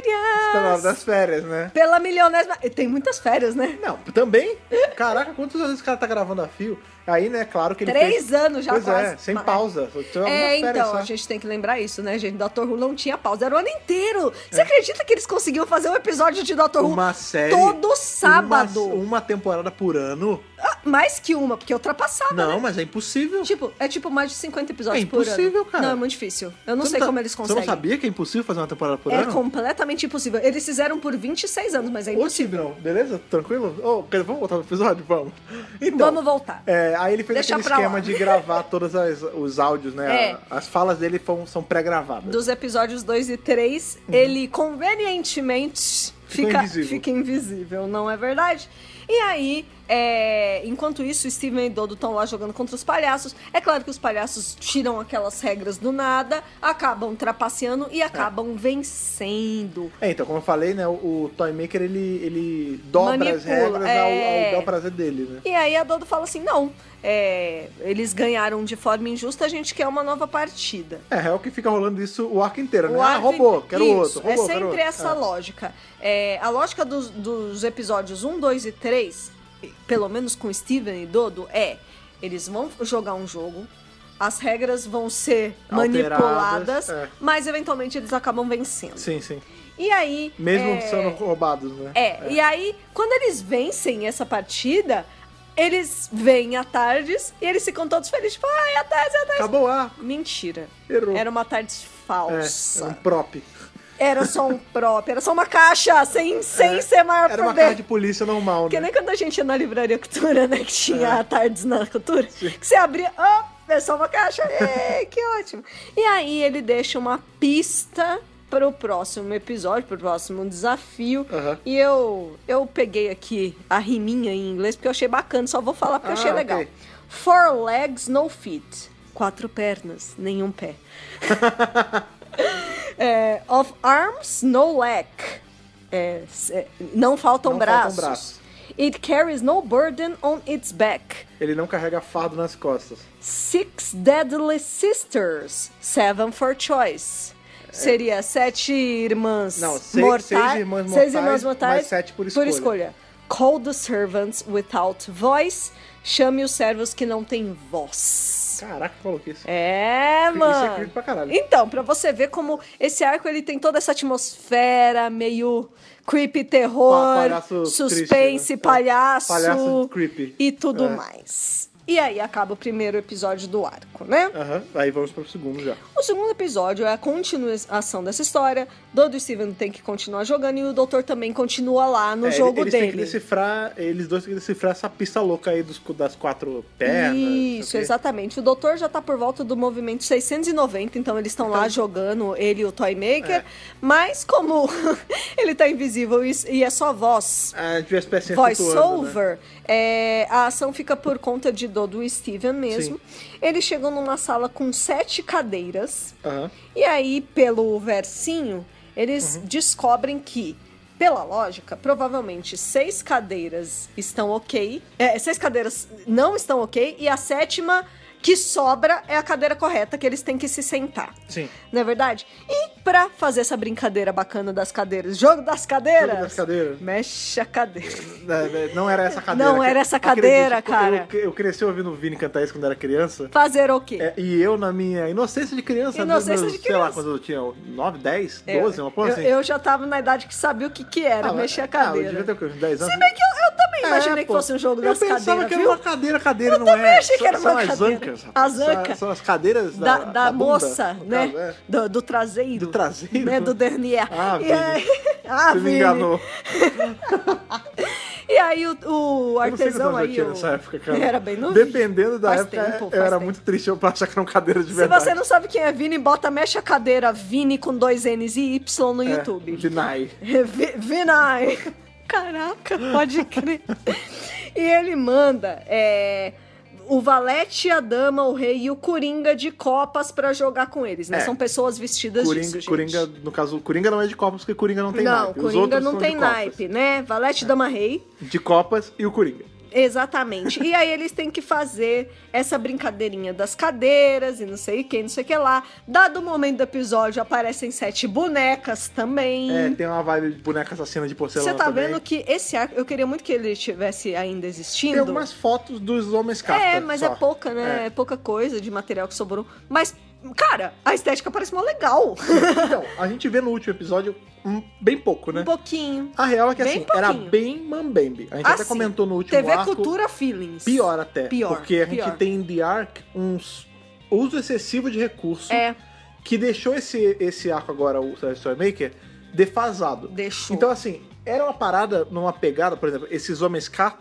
Tá na hora Férias! das férias, né? Pela milionésima... Tem muitas férias, né? Não, também? Caraca, quantas vezes o cara tá gravando a fio? Aí, né, claro que ele Três fez... anos já pois quase. é, sem Mas- pausa. Só tinha É, algumas férias então, só. a gente tem que lembrar isso, né, gente? doutor Who não tinha pausa, era o ano inteiro. Você acredita que eles conseguiam fazer um episódio de doutor Who Uma série... todo sábado? Uma, uma temporada por ano? Ah, mais que uma, porque ultrapassava, Não, né? mas é impossível. Tipo, é tipo mais de cinquenta episódios É por ano. impossível, cara. Não, é muito difícil. Eu não Você sei tá- como eles conseguem. Você não sabia que é impossível fazer uma temporada por É ano? completamente impossível. Eles fizeram por vinte e seis anos, mas é Ô, impossível. Tibrão, beleza? Tranquilo? Ô, quer- vamos voltar no episódio? Vamos. Então, Vamos voltar. é, aí ele fez Deixa aquele pra esquema lá. de gravar todos as- os áudios, né? É. As falas dele são, são pré-gravadas. Dos episódios dois e três, Uhum. ele convenientemente Ficou fica, invisível. fica invisível, não é verdade? E aí, é, enquanto isso, Steven e Dodo estão lá jogando contra os palhaços. É claro que os palhaços tiram aquelas regras do nada, acabam trapaceando e acabam vencendo. É, então, como eu falei, né, o, o Toy Maker, ele, ele dobra Manipula, as regras é. ao, ao bel prazer dele, né? E aí a Dodo fala assim, não, é, eles ganharam de forma injusta, a gente quer uma nova partida. É, é o que fica rolando isso o arco inteiro, né? O Ah, arco- roubou, quero Isso, outro, roubou, é quero sempre outro. essa É. lógica. É, a lógica dos, dos episódios um, dois e três, pelo menos com Steven e Dodo, é... Eles vão jogar um jogo, as regras vão ser Alteradas, manipuladas, é. mas eventualmente eles acabam vencendo. Sim, sim. E aí... Mesmo é, sendo roubados, né? É, e aí, quando eles vencem essa partida, eles vêm à tardes e eles ficam todos felizes. Tipo, ai, a tarde, a tarde. Acabou o arco, Mentira. errou. Era uma tarde É, falsa. era um prop. Era só um próprio, era só uma caixa, sem, sem É, ser maior Era uma por cara de dentro. polícia normal, Porque né? nem quando a gente ia na livraria Cultura, né? Que tinha É. tardes na Cultura. Que você abria, oh, é só uma caixa. Ei, que ótimo. E aí ele deixa uma pista pro próximo episódio, pro próximo desafio. Aham. E eu, eu peguei aqui a riminha em inglês, porque eu achei bacana. Só vou falar porque eu Ah, achei ok. legal. Four legs, no feet. Quatro pernas, nenhum pé. É, of arms, no lack. É, é, não faltam Não braços. faltam braços. It carries no burden on its back. Ele não carrega fardo nas costas. Six deadly sisters, seven for choice. Seria sete irmãs Não, seis- mortais. seis irmãs seis mortais, irmãs mortais, mas sete por escolha. Call the servants without voice. Chame os servos que não têm voz. Caraca, falou que isso. É, Isso é mano. creepy pra caralho. Então, pra você ver como esse arco ele tem toda essa atmosfera meio creepy, terror, Pa- palhaço suspense, triste, né? palhaço, Palhaço creepy. e tudo É. mais. E aí acaba o primeiro episódio do arco, né? Aham, aí vamos pro segundo já. O segundo episódio é a continuação dessa história. Dodo e Steven tem que continuar jogando e o doutor também continua lá no É, jogo eles dele. têm que decifrar, eles dois têm que decifrar essa pista louca aí dos, das quatro pernas. não sei Isso, o quê. exatamente. O doutor já tá por volta do movimento seiscentos e noventa, então eles estão lá jogando, ele e o Toy Maker. É. Mas como ele tá invisível e, e é só voz, Ah, tiver as pecinhas voice flutuando, né? over, é, a ação fica por conta de Dodo e Steven mesmo. Eles chegam numa sala com sete cadeiras. Aham. E aí, pelo versinho, eles descobrem que, pela lógica, provavelmente seis cadeiras estão ok. É, seis cadeiras não estão ok. E a sétima que sobra é a cadeira correta que eles têm que se sentar. Sim. Não é verdade? E pra fazer essa brincadeira bacana das cadeiras, jogo das cadeiras, Jogo das cadeiras. mexe a cadeira. É, é, Não era essa cadeira. Não que- era essa cadeira, acredite, cara. Eu, eu cresci ouvindo o Vini cantar isso quando era criança. Fazer o quê? É, e eu, na minha inocência de criança, Inocência meus- de sei lá, criança. quando eu tinha nove, dez, Eu- doze, uma porra eu, assim. eu já tava na idade que sabia o que que era, Ah, mas- mexer a Ah, eu cadeira. devia ter o quê, uns dez anos. Se bem que eu, eu também imaginei É, que pô. fosse um jogo Eu das pensava cadeiras, que era viu? uma cadeira, cadeira não também é. achei que São- era uma são as cadeira. ancas, rapaz. As ancas. São, são as cadeiras Da, da, da bunda, moça, no né? caso, é. Do, do traseiro. Do traseiro? Né? Do dernier. Ah, e Vini. aí, ah, Você me Vini. enganou. E aí o, o Eu não sei quantos artesão anos eu aí. tinha o- nessa época, cara. Era bem novinho. Dependendo da Faz época, tempo, eu faz era tempo. muito triste eu pra achar que eram cadeiras de Se verdade. você não sabe quem é Vini, bota mexe a cadeira Vini com dois N's e Y no É, YouTube. Vinay. Vi- Vinay. Caraca, pode crer. E ele manda é, o valete, a dama, o rei e o coringa de copas pra jogar com eles, né? É. São pessoas vestidas Coringa, disso, gente. Coringa, no caso, Coringa não é de copas, porque Coringa não tem não, naipe. Os Coringa outros não são tem de copas. naipe, né? Valete, dama, rei. De copas e o Coringa. Exatamente. E aí eles têm que fazer essa brincadeirinha das cadeiras e não sei quem, não sei o que lá. Dado o momento do episódio, aparecem sete bonecas também. É, tem uma vibe de boneca assassina de porcelana Você tá também. vendo que esse arco, eu queria muito que ele estivesse ainda existindo. Tem algumas fotos dos homens casta. É, mas só. é pouca, né? É. É. pouca coisa de material que sobrou. Mas, cara, a estética parece mó legal. Então, a gente vê no último episódio um, bem pouco, né? Um pouquinho. A real é que Bem assim, era pouquinho. bem mambembe. A gente até Assim, comentou no último T V arco. Cultura Feelings. Pior até. Pior, Porque a pior. gente tem em The Ark um uso excessivo de recurso É, que deixou esse, esse arco agora, o Story Maker, defasado. deixou. Então, assim, era uma parada numa pegada, por exemplo, esses homens carta,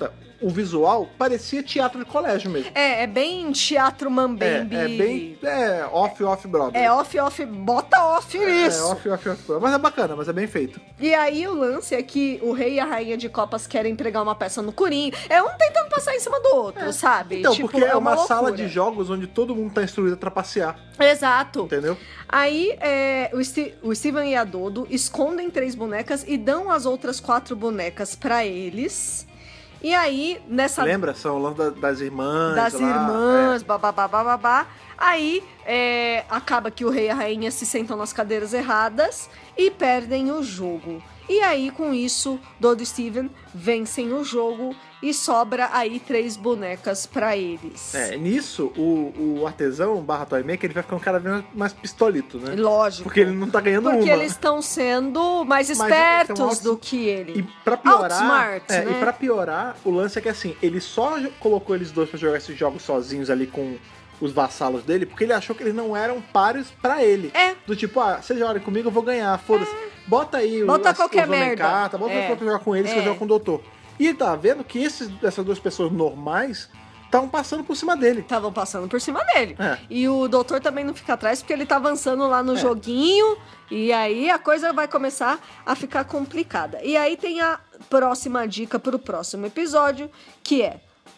o visual parecia teatro de colégio mesmo. É, é bem teatro mambembe. É, é bem é, off, off, brother. É off, off, bota off nisso. É, off, off, off, brother. Mas é bacana, mas é bem feito. E aí o lance é que o rei e a rainha de copas querem pregar uma peça no Corinho. É um tentando passar em cima do outro, é. sabe? Então, tipo, porque é uma, uma sala de jogos onde todo mundo tá instruído a trapacear. Exato. Entendeu? Aí é, o, St- o Steven e a Dodo escondem três bonecas e dão as outras quatro bonecas pra eles. E aí, nessa... Lembra? São o lance da- das irmãs. Das lá, irmãs, é. babá, babá. Aí, é, acaba que o rei e a rainha se sentam nas cadeiras erradas e perdem o jogo. E aí, com isso, Dodo e Steven vencem o jogo e sobra aí três bonecas pra eles. É, nisso, o, o artesão barra toy maker, ele vai ficando cada vez mais pistolito, né? Lógico. Porque ele não tá ganhando Porque uma. eles estão sendo mais Mas espertos eles são do que ele. E pra piorar, Outsmart, é, né? e pra piorar, o lance é que assim, ele só jo- colocou eles dois pra jogar esses jogos sozinhos ali com os vassalos dele, porque ele achou que eles não eram pares pra ele. É. Do tipo, ah, vocês jogarem comigo, eu vou ganhar, foda-se. Bota aí o- Bota as- qualquer os homem merda. carta, bota É. é. pra jogar com eles, que É. eu jogo com o doutor. E ele tá vendo que esses, essas duas pessoas normais estavam passando por cima dele. Estavam passando por cima dele. É. E o doutor também não fica atrás porque ele tá avançando lá no É. joguinho. E aí a coisa vai começar a ficar complicada. E aí tem a próxima dica pro próximo episódio, que é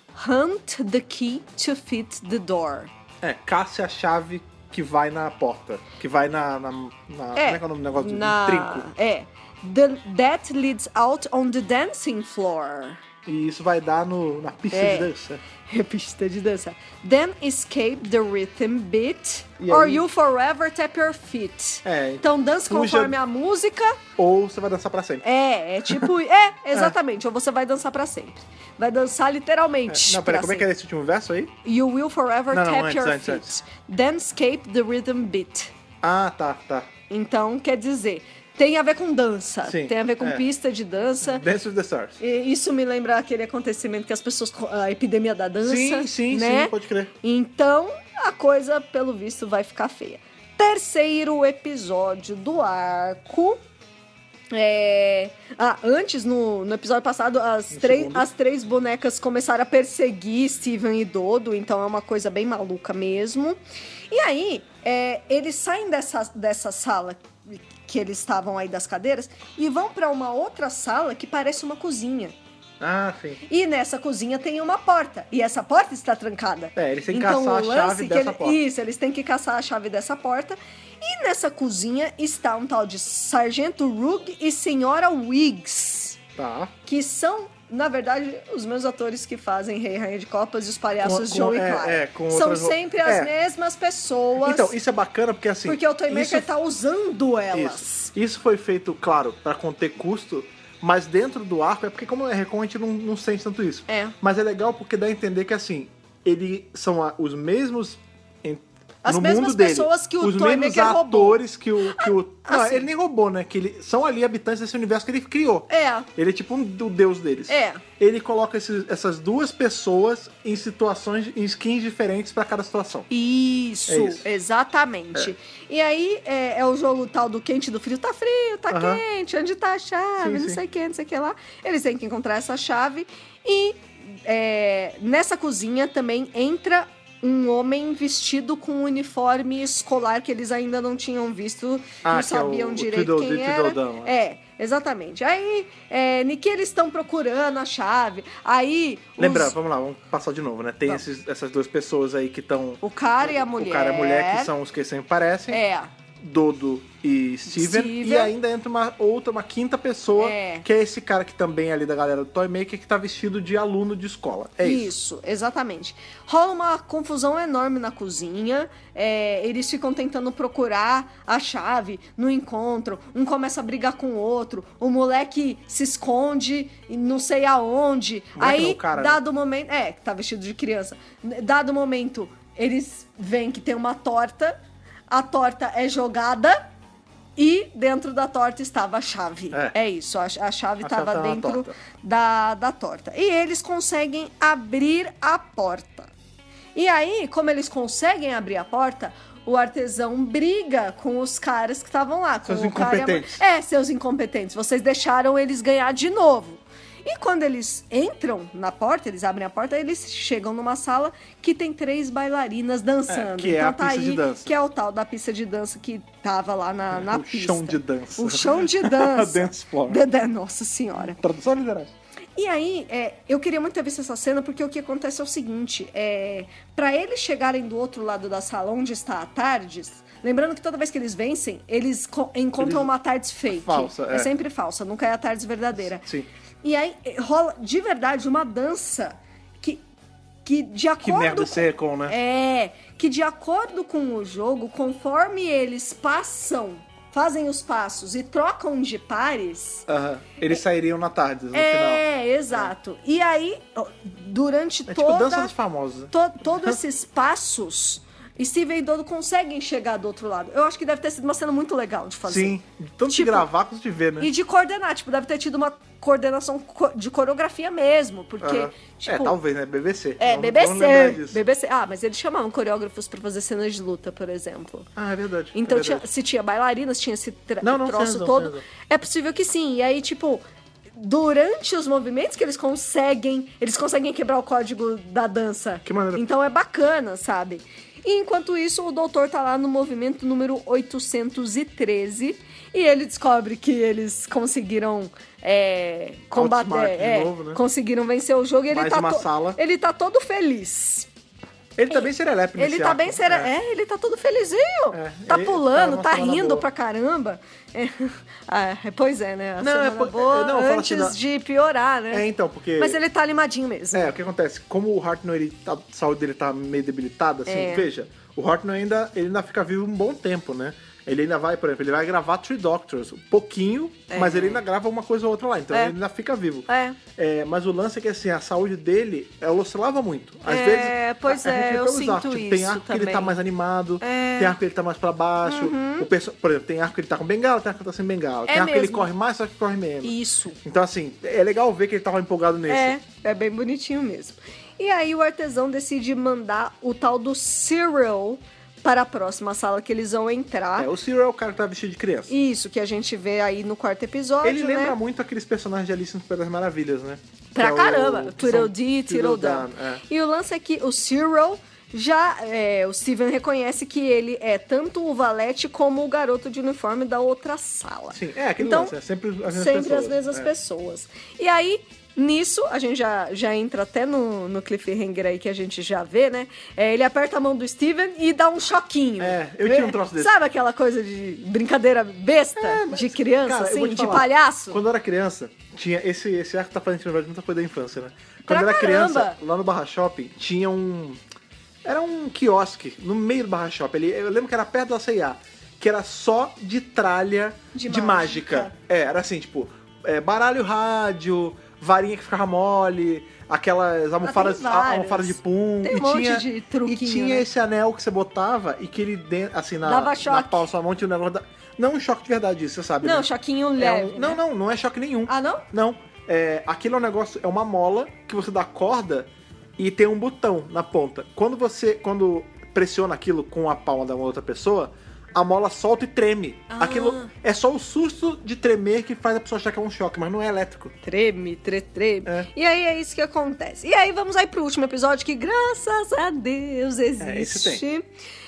Hunt the key to fit the door. É, caça a chave que vai na porta. Que vai na. na, na como é que é o nome do negócio? do- na- do trinco. É. The, that leads out on the dancing floor. E isso vai dar no, na pista É. de dança. É pista de dança. Then escape the rhythm beat, E or aí- you forever tap your feet. É, Então dança fuja- conforme a música. Ou você vai dançar pra sempre. É, é tipo. É, exatamente. Ou você vai dançar pra sempre. Vai dançar literalmente. Não, peraí, pra como é que sempre. era esse último verso aí? You will forever Não, não, tap antes, your antes, feet. antes. Then escape the rhythm beat. Ah, tá, tá. Então, quer dizer, tem a ver com dança. Sim, tem a ver com é. pista de dança. Dance with the Stars. E isso me lembra aquele acontecimento que as pessoas. A epidemia da dança. Sim, sim, né? sim, pode crer. Então, a coisa, pelo visto, vai ficar feia. Terceiro episódio do arco. É... Ah, antes, no, no episódio passado, as, No três, segundo. as três bonecas começaram a perseguir Steven e Dodo, então é uma coisa bem maluca mesmo. E aí, é, eles saem dessa, dessa sala que eles estavam aí das cadeiras e vão pra uma outra sala que parece uma cozinha. Ah, sim. E nessa cozinha tem uma porta. E essa porta está trancada. É, eles têm que então, caçar o a lance chave que dessa ele- porta. Isso, eles têm que caçar a chave dessa porta. E nessa cozinha está um tal de Sargento Rugg e Senhora Wiggs. Tá. Que são, na verdade, os meus atores que fazem Rei e Rainha de Copas e os palhaços Com- com- Joe e é, Clyde. é, com são outras ro- sempre as é. mesmas pessoas. Então, isso é bacana porque assim. porque o Toymaker isso, tá usando elas. isso, isso foi feito, claro, pra conter custo, mas dentro do arco, é porque como é Recon, a gente não, não sente tanto isso. É. Mas é legal porque dá a entender que assim, eles são a- os mesmos. em- As no mesmas mundo dele, pessoas que o os Toy mesmos Maker roubou. atores que o. Que o não, assim. ele nem roubou, né? Que ele, são ali habitantes desse universo que ele criou. É. Ele é tipo um do deus deles. É. Ele coloca esses- essas duas pessoas em situações, em skins diferentes pra cada situação. Isso, É isso. exatamente. E aí é, é o jogo tal do quente e do frio. Tá frio, tá Aham. quente, onde tá a chave, Sim, não sim. sei o que, não sei o que lá. Eles têm que encontrar essa chave. E é, nessa cozinha também entra um homem vestido com um uniforme escolar que eles ainda não tinham visto, Ah, não que é o- sabiam o direito Tweedle- quem era. Tweedledum, né? É, exatamente. Aí, é, em que eles estão procurando a chave. Aí, os- Lembra, vamos lá, vamos passar de novo, né? Tem Vamos. esses- essas duas pessoas aí que estão. o cara e a mulher. O cara e a mulher, que são os que sempre parecem. É. Dodo e Steven, Steven. e ainda entra uma outra, uma quinta pessoa, É. que é esse cara que também é ali da galera do Toy Maker, que tá vestido de aluno de escola. É isso. Isso, exatamente. Rola uma confusão enorme na cozinha. é, eles ficam tentando procurar a chave, não encontram. Um começa a brigar com o outro. O moleque se esconde e não sei aonde. Moleque não, Aí, o cara, né? dado o momento. É, que tá vestido de criança. Dado o momento, eles veem que tem uma torta. A torta é jogada. E dentro da torta estava a chave. É. É, isso, a, a chave A chave estava tá na dentro torta. da, da torta. E eles conseguem abrir a porta. E aí, como eles conseguem abrir a porta, o artesão briga com os caras que estavam lá. Com Seus o cara e a mu- incompetentes. É, seus incompetentes. Vocês deixaram eles ganhar de novo. E quando eles entram na porta, eles abrem a porta, eles chegam numa sala que tem três bailarinas dançando. É, que é então a tá pista aí, de dança. que é o tal da pista de dança que tava lá na, na o pista. chão de dança. O chão de dança. Dance floor. Da- da- Nossa senhora. Tradução literal. E aí, é, eu queria muito ter visto essa cena, porque o que acontece é o seguinte, é, para eles chegarem do outro lado da sala, onde está a Tardes, lembrando que toda vez que eles vencem, eles co- encontram Eles- uma Tardes fake. Falsa, é. É sempre falsa, nunca é a Tardes verdadeira. Sim. E aí, eh, rola, de verdade, uma dança que, que de acordo Que merda com... esse Recon, né? É, que de acordo com o jogo, conforme eles passam, fazem os passos e trocam de pares... Aham. Eles sairiam na tarde, no final. É, exato. E aí, ó, durante É toda... tipo dança dos famosos. né? to- todos esses passos, Steven e Dodo conseguem chegar do outro lado. Eu acho que deve ter sido uma cena muito legal de fazer. Sim. De tanto de Tipo, gravar quanto de ver, né? E de coordenar, tipo, deve ter tido uma coordenação co- de coreografia mesmo, porque, Aham. tipo... É, talvez, né? B B C. É, Vamos- vamos lembrar B B C, disso. B B C. Ah, mas eles chamavam coreógrafos pra fazer cenas de luta, por exemplo. Ah, é verdade. Então, é tinha- verdade. se tinha bailarinas, tinha esse tra- Não, não, troço sem razão, todo. sem razão. É possível que sim. E aí, tipo, durante os movimentos que eles conseguem, eles conseguem quebrar o código da dança. Que maneiro. Então é bacana, sabe? E enquanto isso, o doutor tá lá no movimento número oitocentos e treze e ele descobre que eles conseguiram é, combater, Outsmart de é, novo, né? conseguiram vencer o jogo e ele Mais tá, uma to- sala. ele tá todo feliz. Ele tá bem serelepe nesse Ele tá bem arco. sera... É. é. ele tá todo felizinho. É, Tá ele tá pulando, numa tá semana rindo boa. pra caramba. É. Ah, pois é, né? A Não, é semana por- boa não, eu falo antes assim, na- de piorar, né? É, então, porque... Mas ele tá animadinho mesmo. É, o que acontece? Como o Hartnell, ele tá- a saúde dele tá meio debilitada, assim, É. veja, o Hartnell ainda, ele ainda fica vivo um bom tempo, né? Ele ainda vai, por exemplo, ele vai gravar Three Doctors, um pouquinho, É. mas ele ainda grava uma coisa ou outra lá, então É. ele ainda fica vivo. É. É, mas o lance é que, assim, a saúde dele, ela oscilava muito. Às É, vezes, pois a, a é, gente vê eu pelos sinto arcos, tipo, tem isso arco que ele tá também. mais animado, É. tem arco que ele tá mais pra baixo, o perso- por exemplo, tem arco que ele tá com bengala, tem arco que ele tá sem bengala, É tem arco que ele mesmo. corre mais, só que corre menos. Isso. Então, assim, é legal ver que ele tava empolgado nesse. É, é bem bonitinho mesmo. E aí o artesão decide mandar o tal do Cyril para a próxima sala que eles vão entrar. É, o Cyril é o cara que tá vestido de criança. Isso, que a gente vê aí no quarto episódio, Ele lembra né? muito aqueles personagens de Alice no País das Maravilhas, né? Pra Que é o- caramba. que são Tweedledee, Tweedledum. é. E o lance é que o Cyril já... É, o Steven reconhece que ele é tanto o valete como o garoto de uniforme da outra sala. Sim, é aquele Então, lance, é sempre as mesmas sempre pessoas. as mesmas é. pessoas. E aí, nisso, a gente já, já entra até no, no cliffhanger aí que a gente já vê, né? É, ele aperta a mão do Steven e dá um choquinho. É, eu tinha um troço desse. Sabe aquela coisa de brincadeira besta mas, de criança, cara, eu assim, vou te de falar, palhaço? Quando eu era criança, tinha esse, esse arco tá fazendo lembrar muita coisa da infância, né? Quando Pra eu era caramba. criança, lá no Barra Shopping, tinha um... Era um quiosque no meio do Barra Shopping. Ele, eu lembro que era perto da C e A, que era só de tralha De de, mágica. mágica. É, era assim, tipo, é, baralho rádio, varinha que ficava mole, aquelas almofadas, tem vários. almofadas de pum. Tem um e monte tinha, de truquinho, E tinha né? esse anel que você botava e que ele, dentro, assim, na, Dava na choque. palma da sua mão tinha um negócio... Da... Não um choque de verdade, isso você sabe, Não, né? choquinho É leve, um- Não, né? não, não é choque nenhum. Ah, não? Não. É, aquilo é um negócio, é uma mola que você dá corda e tem um botão na ponta. Quando você, quando pressiona aquilo com a palma da outra pessoa, a mola solta e treme. Ah. Aquilo é só o susto de tremer que faz a pessoa achar que é um choque, mas não é elétrico. Treme, tre, treme. É. E aí é isso que acontece. E aí vamos aí pro último episódio, que graças a Deus existe. É, esse tem.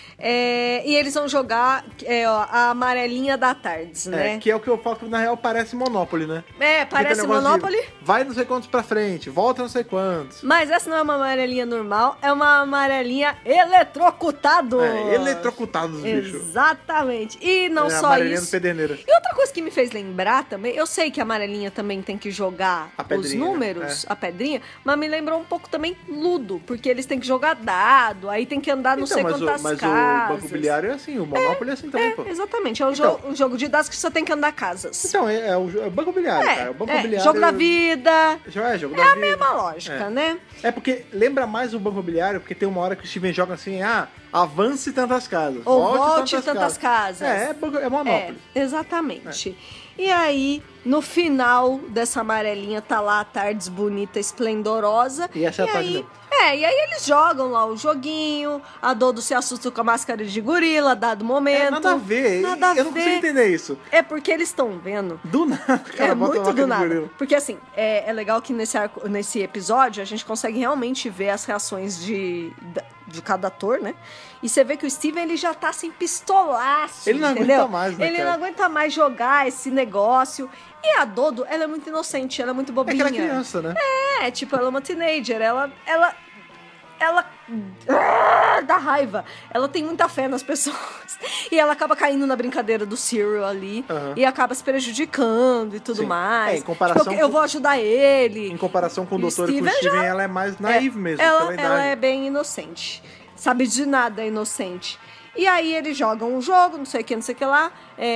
É, e eles vão jogar é, ó, a amarelinha da Tardes, né? É, que é o que eu falo que na real parece Monopoly, né? É, Fica parece negócio de Monopoly. vai não sei quantos pra frente, volta não sei quantos. Mas essa não é uma amarelinha normal, é uma amarelinha eletrocutado. É, eletrocutados, bicho. Exatamente. E não É, só amarelinha do isso. Pedreneira. E outra coisa que me fez lembrar também, eu sei que a amarelinha também tem que jogar A os pedrinha, números, é. a pedrinha, mas me lembrou um pouco também Ludo, porque eles têm que jogar dado, aí tem que andar não sei Então, mas, quantas o, mas casas. o Banco Imobiliário é assim, o Monopoly é, assim também, pô. É, exatamente, é um, Então- jo- um jogo de dados que você tem que andar casas. Então, é, é o, é o Banco Imobiliário, cara. O Banco é, Imobiliário... jogo da vida, Já é, jogo é da a vida. mesma lógica, É. né? É porque lembra mais o Banco Imobiliário, porque tem uma hora que o Steven joga assim, ah, avance tantas casas, Ou volte, volte tantas, tantas casas. É, é, banco- é Monopoly. É, exatamente. E aí, no final dessa amarelinha, tá lá a Tardes bonita, esplendorosa. E essa é a tarde aí, mesmo. É, e aí eles jogam lá o joguinho, a Dodo se assusta com a máscara de gorila, dado momento. É, nada a ver. Nada a Eu não ver. consigo entender isso. É porque eles estão vendo. Do nada, cara, É bota muito uma do máscara de nada. gorila. Porque assim, é, é legal que nesse, arco, nesse episódio a gente consegue realmente ver as reações de, de cada ator, né? E você vê que o Steven, ele já tá assim, pistolaço, Ele não entendeu? aguenta mais, né, Ele cara? não aguenta mais jogar esse negócio. E a Dodo, ela é muito inocente, ela é muito É bobinha. aquela criança, né? É, tipo, ela é uma teenager, ela... ela ela ah, dá raiva. Ela tem muita fé nas pessoas. E ela acaba caindo na brincadeira do Cyril ali. Uhum. E acaba se prejudicando e tudo Sim. mais. É, em comparação Tipo, eu, eu com- vou ajudar ele. Em comparação com o E doutor e com o Steven Steven, já- ela é mais naive É, mesmo, Ela, pela idade. ela é bem inocente. Sabe de nada, é inocente. E aí eles jogam um jogo, não sei o que, não sei o que lá.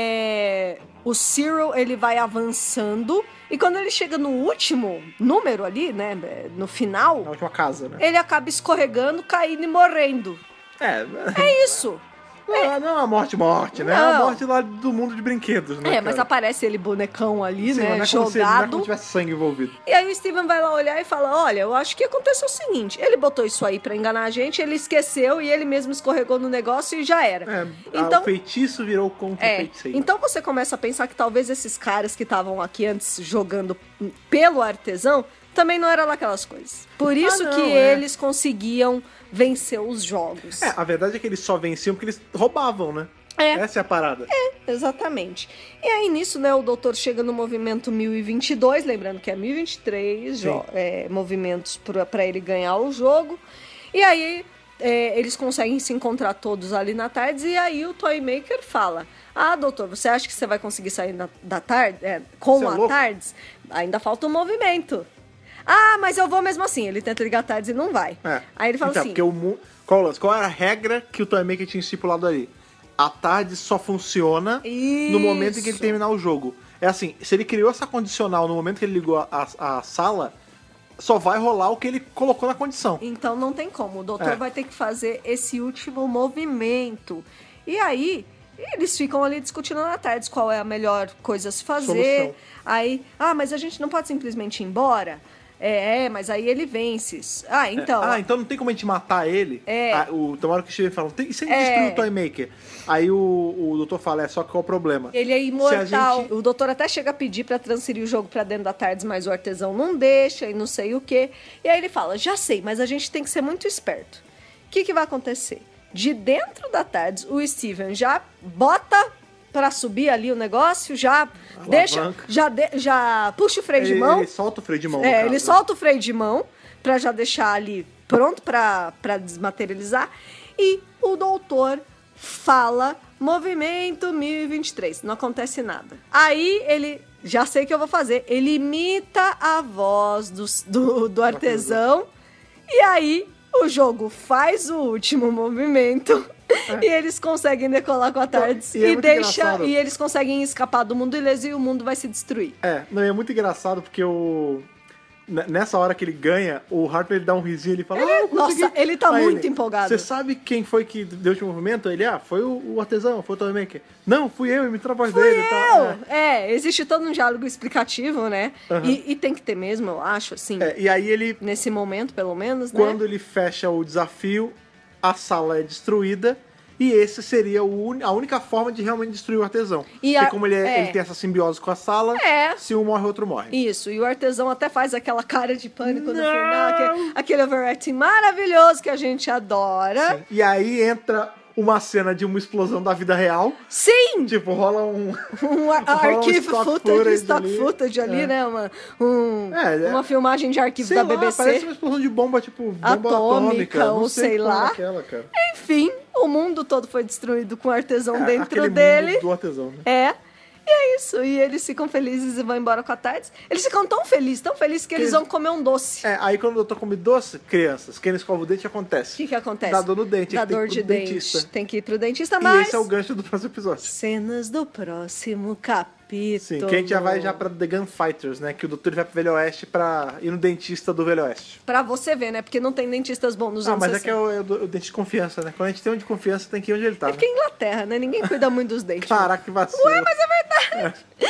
É, o Cyril, ele vai avançando. E quando ele chega no último número ali, né? No final, Na última casa, né? ele acaba escorregando, caindo e morrendo. É, É isso. não, não é uma morte-morte, né? É Não. uma morte lá do mundo de brinquedos, né? É, mas cara? aparece ele bonecão ali, Sim, né? mas não é como se, não é como jogado. se tivesse sangue envolvido. E aí o Steven vai lá olhar e fala: olha, eu acho que aconteceu o seguinte: ele botou isso aí pra enganar a gente, ele esqueceu e ele mesmo escorregou no negócio e já era. É, Então- o feitiço virou contra o É, feiticeiro. então você começa a pensar que talvez esses caras que estavam aqui antes jogando pelo artesão também não eram lá aquelas coisas. Por isso não, que é. eles conseguiam vencer os jogos. É, a verdade é que eles só venciam porque eles roubavam, né? É. Essa é a parada. Exatamente. E aí, nisso, né, o doutor chega no movimento mil e vinte e dois, lembrando que é mil e vinte e três Sim. jo- é, movimentos para ele ganhar o jogo. E aí, é, eles conseguem se encontrar todos ali na tarde, e aí o Toymaker fala: ah, doutor, você acha que você vai conseguir sair na- da tarde, é, com Você é a louco? tardes? Ainda falta um movimento. Ah, mas eu vou mesmo assim. Ele tenta ligar a tardes e não vai. É. Aí ele fala então, assim: porque o mu- qual, o lance? Qual era a regra que o Toymaker tinha estipulado ali? A tarde só funciona no momento em que ele Isso. terminar o jogo. É assim, se ele criou essa condicional no momento que ele ligou a, a- a sala, só vai rolar o que ele colocou na condição. Então não tem como. O doutor É. vai ter que fazer esse último movimento. E aí, eles ficam ali discutindo na tarde qual é a melhor coisa a se fazer. Solução. Aí, ah, mas a gente não pode simplesmente ir embora? É, é, mas aí ele vence. Ah, então. Ah, então não tem como a gente matar ele? É. Ah, o, tem uma hora que o Steven fala, "Tem- e se a gente É. destruir o Toymaker?" Aí o, o doutor fala, é só que qual é o problema? Ele é Se a imortal. gente- O doutor até chega a pedir pra transferir o jogo pra dentro da tardes, mas o artesão não deixa e não sei o quê. E aí ele fala: já sei, mas a gente tem que ser muito esperto. O que, que vai acontecer? De dentro da tardes, o Steven já bota pra subir ali o negócio, já deixa, já, de- já puxa o freio de Ele, mão. ele solta o freio de mão. no É, caso, ele né? solta o freio de mão pra já deixar ali pronto pra pra desmaterializar. E o doutor fala movimento mil e vinte e três. Não acontece nada. Aí ele, já sei o que eu vou fazer. Ele imita a voz do, do, do artesão. E aí o jogo faz o último movimento. E eles conseguem decolar com a Tardes. e é E, muito deixa, engraçado. e eles conseguem escapar do mundo ileso e o mundo vai se destruir. É, não, é muito engraçado porque o... n- Nessa hora que ele ganha, o Harper ele dá um risinho e ele fala, ah, eu consegui. Nossa, ele tá Aí muito empolgado. Você sabe quem foi que deu o último movimento? Ele, ah, foi o, o artesão, foi o Toymaker. Não, fui eu, imita a voz Fui dele e tal. eu! É. existe todo um diálogo explicativo, né? Aham. E, e tem que ter mesmo, eu acho, assim. É, e aí ele, Nesse momento, pelo menos, quando né? ele fecha o desafio, a sala é destruída. E esse seria o uni- a única forma de realmente destruir o artesão. E Porque a- como ele, é- é. ele tem essa simbiose com a sala, É. se um morre, o outro morre. Isso, e o artesão até faz aquela cara de pânico no Não! final, aquele, aquele overacting maravilhoso que a gente adora. Sim. E aí entra uma cena de uma explosão da vida real. Sim! Tipo, rola um... Um ar- rola um arquivo stock footage, footage stock ali. footage ali, É. né? Uma, um- É, é. uma filmagem de arquivo Sei da lá, B B C. parece uma explosão de bomba, tipo, bomba Atômica, atômica. Não ou sei, sei qual lá. é aquela, cara. Enfim, o mundo todo foi destruído com o artesão É, dentro aquele dele. mundo do artesão, né? É. E é isso. E eles ficam felizes e vão embora com a tarde. Eles ficam tão felizes, tão felizes que eles eles- vão comer um doce. É, aí quando o doutor come doce, crianças, quem não escova o dente, O acontece. que que acontece? Dá dor no dente, Dá tem que ir dor pro de dente. dentista. Tem que ir pro dentista, E mas... esse é o gancho do próximo episódio. Cenas do próximo capítulo. Sim, que a gente já vai já pra The Gunfighters, né? Que o doutor vai pro Velho Oeste pra ir no dentista do Velho Oeste. Pra você ver, né? Porque não tem dentistas bons nos Ah, anos mas é sessenta. que é o, é o, o dente de confiança, né? Quando a gente tem um de confiança, tem que ir onde ele tá. É porque é Inglaterra, né? Ninguém cuida muito dos dentes. Né? Caraca, que vacilo. Ué, mas é verdade. É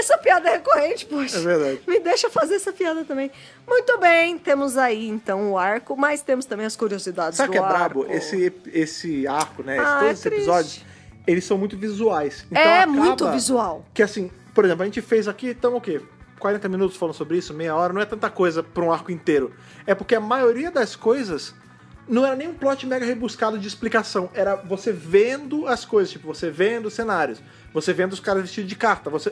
Essa piada é recorrente, poxa. É verdade. Me deixa fazer essa piada também. Muito bem, temos aí então o arco, mas temos também as curiosidades Sabe do o que é arco. brabo? Esse, esse arco, né? Ah, todos é esses triste. episódios, eles são muito visuais. Então É acaba muito visual. Que assim, por exemplo, a gente fez aqui, estamos o quê? quarenta minutos falando sobre isso, meia hora, não é tanta coisa pra um arco inteiro. É porque a maioria das coisas não era nem um plot mega rebuscado de explicação. Era você vendo as coisas, tipo, você vendo os cenários, você vendo os caras vestidos de carta, você...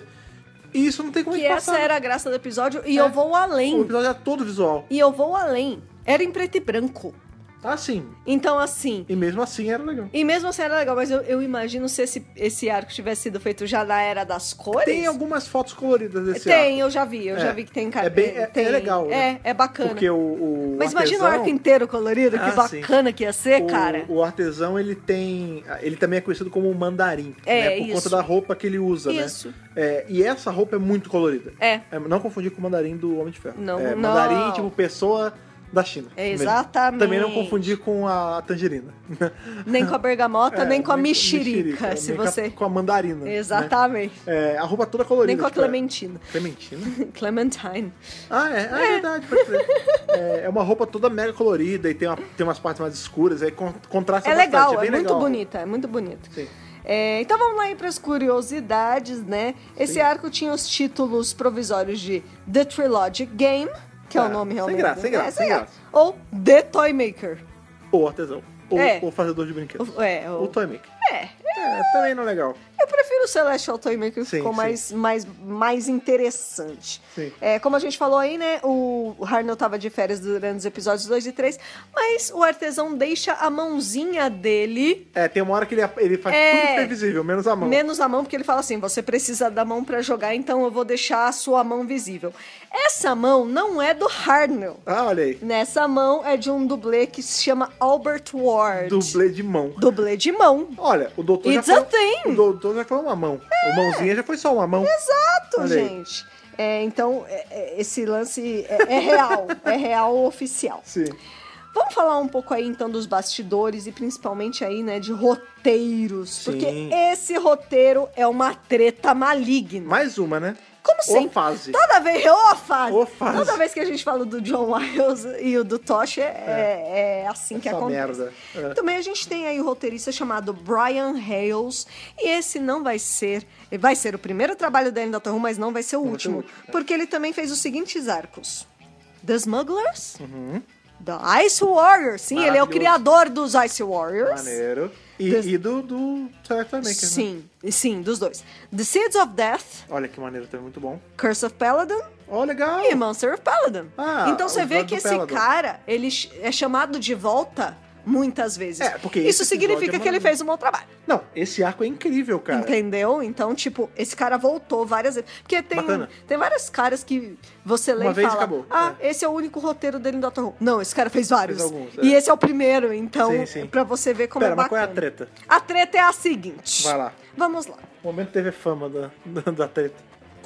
E isso não tem como Que a gente passar. essa era a graça do episódio, e É. eu vou além. O episódio era todo visual. E eu vou além. Era em preto e branco. Ah, sim. Então, assim... E mesmo assim era legal. E mesmo assim era legal, mas eu, eu imagino se esse, esse arco tivesse sido feito já na era das cores. Tem algumas fotos coloridas desse Tem, arco. eu já vi, eu É. já vi que tem cara. É bem- é- tem, é legal, né? É, é bacana. Porque o, o Mas imagina o artesão- arco inteiro colorido, que Ah, bacana que ia ser, o, cara. O artesão, ele tem... Ele também é conhecido como mandarim. É, né? Por isso. conta da roupa que ele usa, Isso. né? É, e essa roupa é muito colorida. É. Não confundir com o mandarim do Homem de Ferro. Não, é, não. mandarim, tipo, pessoa da China. É, mesmo. exatamente. Também não confundir com a tangerina. Nem com a bergamota, É, nem com a nem mexerica, se nem com a- você... Com a mandarina. né? Exatamente. É, a roupa toda colorida. Nem com a tipo, é- clementina. Clementina? Clementine. Ah, é, ah, é verdade, pode crer. É, é uma roupa toda mega colorida e tem, uma, tem umas partes mais escuras, aí con- contrasta É bastante. legal, é é bem muito legal. bonita, é muito bonito. Sim. É, então vamos lá para as curiosidades, né? Esse Sim. arco tinha os títulos provisórios de The Trilogic Game, que é Ah, o nome sem realmente. graça, sem né? graça, sem graça. Ou The Toymaker. Ou artesão. Ou, É. ou fazedor de brinquedos. O- é, o- Ou toy maker. É, É, também não é legal. eu prefiro o Celestial Toymaker, Sim, ficou sim. mais, mais, mais interessante. Sim. É, como a gente falou aí, né, o Harnell tava de férias durante os episódios dois e três, mas o artesão deixa a mãozinha dele, É, tem uma hora que ele, ele faz É. tudo previsível, menos a mão. menos a mão, porque ele fala assim, você precisa da mão pra jogar, então eu vou deixar a sua mão visível. Essa mão não é do Harnell. Ah, olha aí. Nessa mão é de um dublê que se chama Albert Ward. Dublê de mão. Dublê de mão. Olha, o doutor It's já a foi... thing. O doutor já foi uma mão. O mãozinha já foi só uma mão. Exato, Olha aí. gente. É, então, é- é- esse lance é, é real. É real oficial. Sim. Vamos falar um pouco aí, então, dos bastidores e principalmente aí, né, de roteiros. Sim. Porque esse roteiro é uma treta maligna. Mais uma, né? Como sempre. Ou fase. Toda vez, ô fase. Ô, fase. Toda vez que a gente fala do John Wiles e o do Tosh, é, é, é assim que Essa acontece. merda. É. Também a gente tem aí o roteirista chamado Brian Hales, e esse não vai ser, vai ser o primeiro trabalho dele em Doctor Who, mas não vai ser o Não vai ser o último, último, é. porque ele também fez os seguintes arcos: The Smugglers, Uhum. The Ice Warriors, sim, ele é o Maravilhoso. criador dos Ice Warriors. Maneiro. E, Des- e do, do Celestial Maker, né? Sim, sim, dos dois. The Seeds of Death, Olha que maneiro, também muito bom. Curse of Paladin Ó, legal. e Monster of Paladin. Ah, então você os vê dois que do esse Paladin. cara, ele ch- é chamado de volta muitas vezes. É, porque Isso esse episódio significa é que ele maneiro. fez um bom trabalho. Não, esse arco é incrível, cara. Entendeu? Então, tipo, esse cara voltou várias vezes. Porque tem, Bacana. tem vários caras que você lê Uma e vez fala: acabou, ah, é. esse é o único roteiro dele no Doctor Who. Não, esse cara fez vários. Fez alguns, E é. esse é o primeiro, então, Sim, sim. pra você ver como Pera, é mas qual bacana. é a treta? A treta é a seguinte. Vai lá. Vamos lá. O momento teve fama da, da, da treta.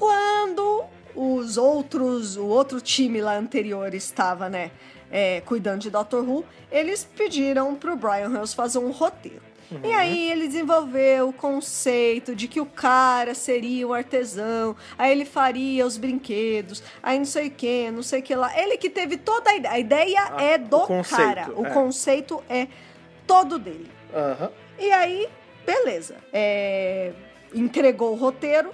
Quando os outros, o outro time lá anterior estava, né, é, cuidando de Doctor Who, eles pediram pro Brian Hales fazer um roteiro. E aí ele desenvolveu o conceito de que o cara seria um artesão, aí ele faria os brinquedos, aí não sei o que, não sei o que lá. Ele que teve toda a ideia. A ideia Ah, é do o conceito, cara. O é. conceito é todo dele. Aham. E aí, beleza. É, entregou o roteiro.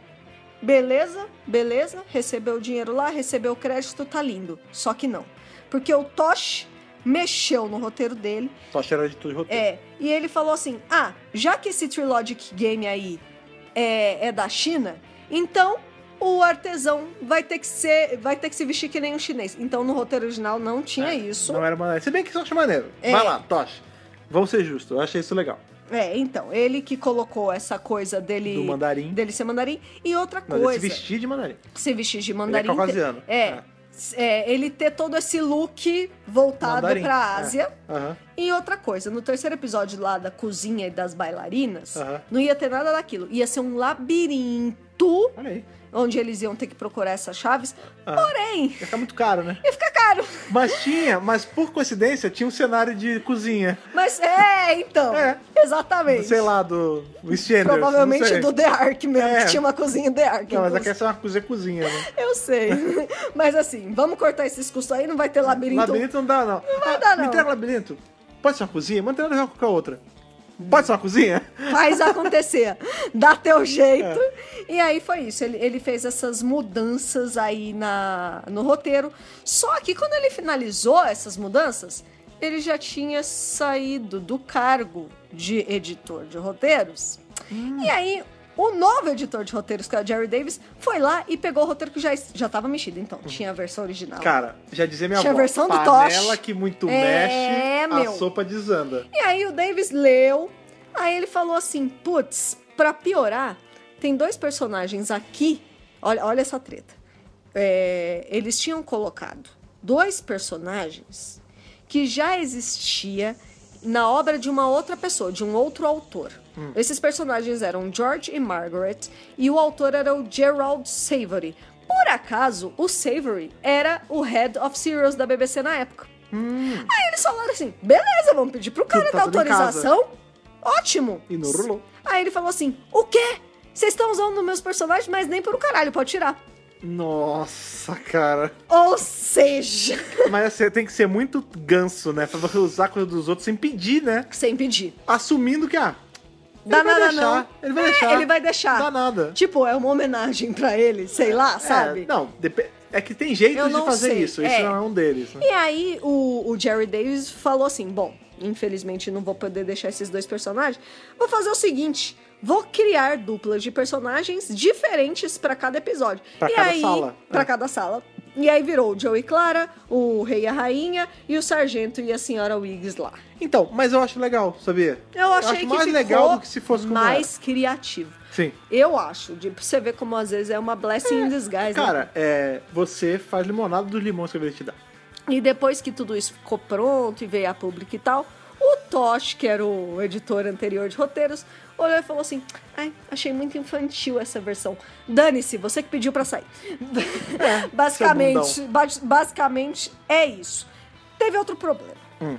Beleza, beleza. Recebeu o dinheiro lá, recebeu o crédito, tá lindo. Só que não. Porque o Tosh mexeu no roteiro dele. Só cheira de tudo de roteiro. É, e ele falou assim: ah, já que esse Trilogic Game aí é, é da China, então o artesão vai ter que ser, vai ter que se vestir que nem um chinês. Então no roteiro original não tinha isso. Não era maneiro. Se bem que isso eu acho maneiro. É. Vai lá, Tosh. Vamos ser justos. Eu achei isso legal. É, então, ele que colocou essa coisa dele... Do mandarim. Dele ser mandarim. E outra Não, coisa... ele se vestir de mandarim. se vestir de Ele é mandarim. caucasiano. É, É. é, ele ter todo esse look voltado Mandarim, pra Ásia. é. Aham. E outra coisa, no terceiro episódio lá da cozinha e das bailarinas, Aham. não ia ter nada daquilo. Ia ser um labirinto Timbuktu, Olha aí. onde eles iam ter que procurar essas chaves. Ah. Porém, Ia ficar muito caro, né? ia ficar caro. Mas tinha, mas por coincidência, tinha um cenário de cozinha. Mas é, então. É. Exatamente. Sei lá, do Wishenders. Provavelmente do The Ark mesmo, É. que tinha uma cozinha The Ark. Não, mas inclusive. aqui é uma cozinha-cozinha, né? Eu sei. Mas assim, vamos cortar esses custos aí, não vai ter labirinto. Labirinto não dá, não. Não vai Ah, dar, Me não. entrega o labirinto. Pode ser uma cozinha? Mas não tem nada a ver com qualquer outra. Pode ser uma cozinha? Faz acontecer. Dá teu jeito. É. E aí foi isso. Ele, ele fez essas mudanças aí na, no roteiro. Só que quando ele finalizou essas mudanças, ele já tinha saído do cargo de editor de roteiros. Hum. E aí, o novo editor de roteiros, que é o Jerry Davis, foi lá e pegou o roteiro que já já estava mexido. Então, tinha a versão original. Cara, já dizia minha Tinha avó. a versão do panela Tosh. que muito É, mexe, meu. a sopa desanda. E aí o Davis leu, aí ele falou assim, putz, pra piorar, tem dois personagens aqui, olha, olha essa treta. É, eles tinham colocado dois personagens que já existia na obra de uma outra pessoa, de um outro autor. Hum. Esses personagens eram George e Margaret, e o autor era o Gerald Savory. Por acaso, o Savory era o Head of Serials da B B C na época. Hum. Aí eles falaram assim, beleza, vamos pedir pro cara Tá dar tudo em autorização. Ótimo. E não rolou. Aí ele falou assim, o quê? Vocês estão usando meus personagens, mas nem por um caralho, pode tirar. Nossa, cara. Ou seja... Mas você tem que ser muito ganso, né? Pra você usar a coisa dos outros sem pedir, né? Sem pedir. Assumindo que, ah... Dá ele vai nada deixar, não. Ele vai É, deixar. ele vai deixar. Dá nada. Tipo, é uma homenagem pra ele, sei lá, sabe? É, não, dep- é que tem jeitos Eu de não fazer sei, isso. é. Esse não é um deles, né? E aí o, o Jerry Davis falou assim, bom, infelizmente não vou poder deixar esses dois personagens, vou fazer o seguinte, vou criar duplas de personagens diferentes pra cada episódio. Pra e cada aí, sala. Pra É. cada sala. E aí virou o Joe e Clara, o Rei e a Rainha e o Sargento e a Senhora Wiggs lá. Então, mas eu acho legal, sabia? Eu achei acho que mais ficou legal do que se fosse como mais criativo. era. Sim. Eu acho, de pra você ver como às vezes é uma blessing in disguise. né? Cara, é, você faz limonada dos limões que a vida te dá. E depois que tudo isso ficou pronto e veio a público e tal, o Tosh, que era o editor anterior de roteiros, olhou e falou assim, ai, achei muito infantil essa versão. Dane-se, você que pediu pra sair. É, basicamente, seu ba- basicamente é isso. Teve outro problema. Hum.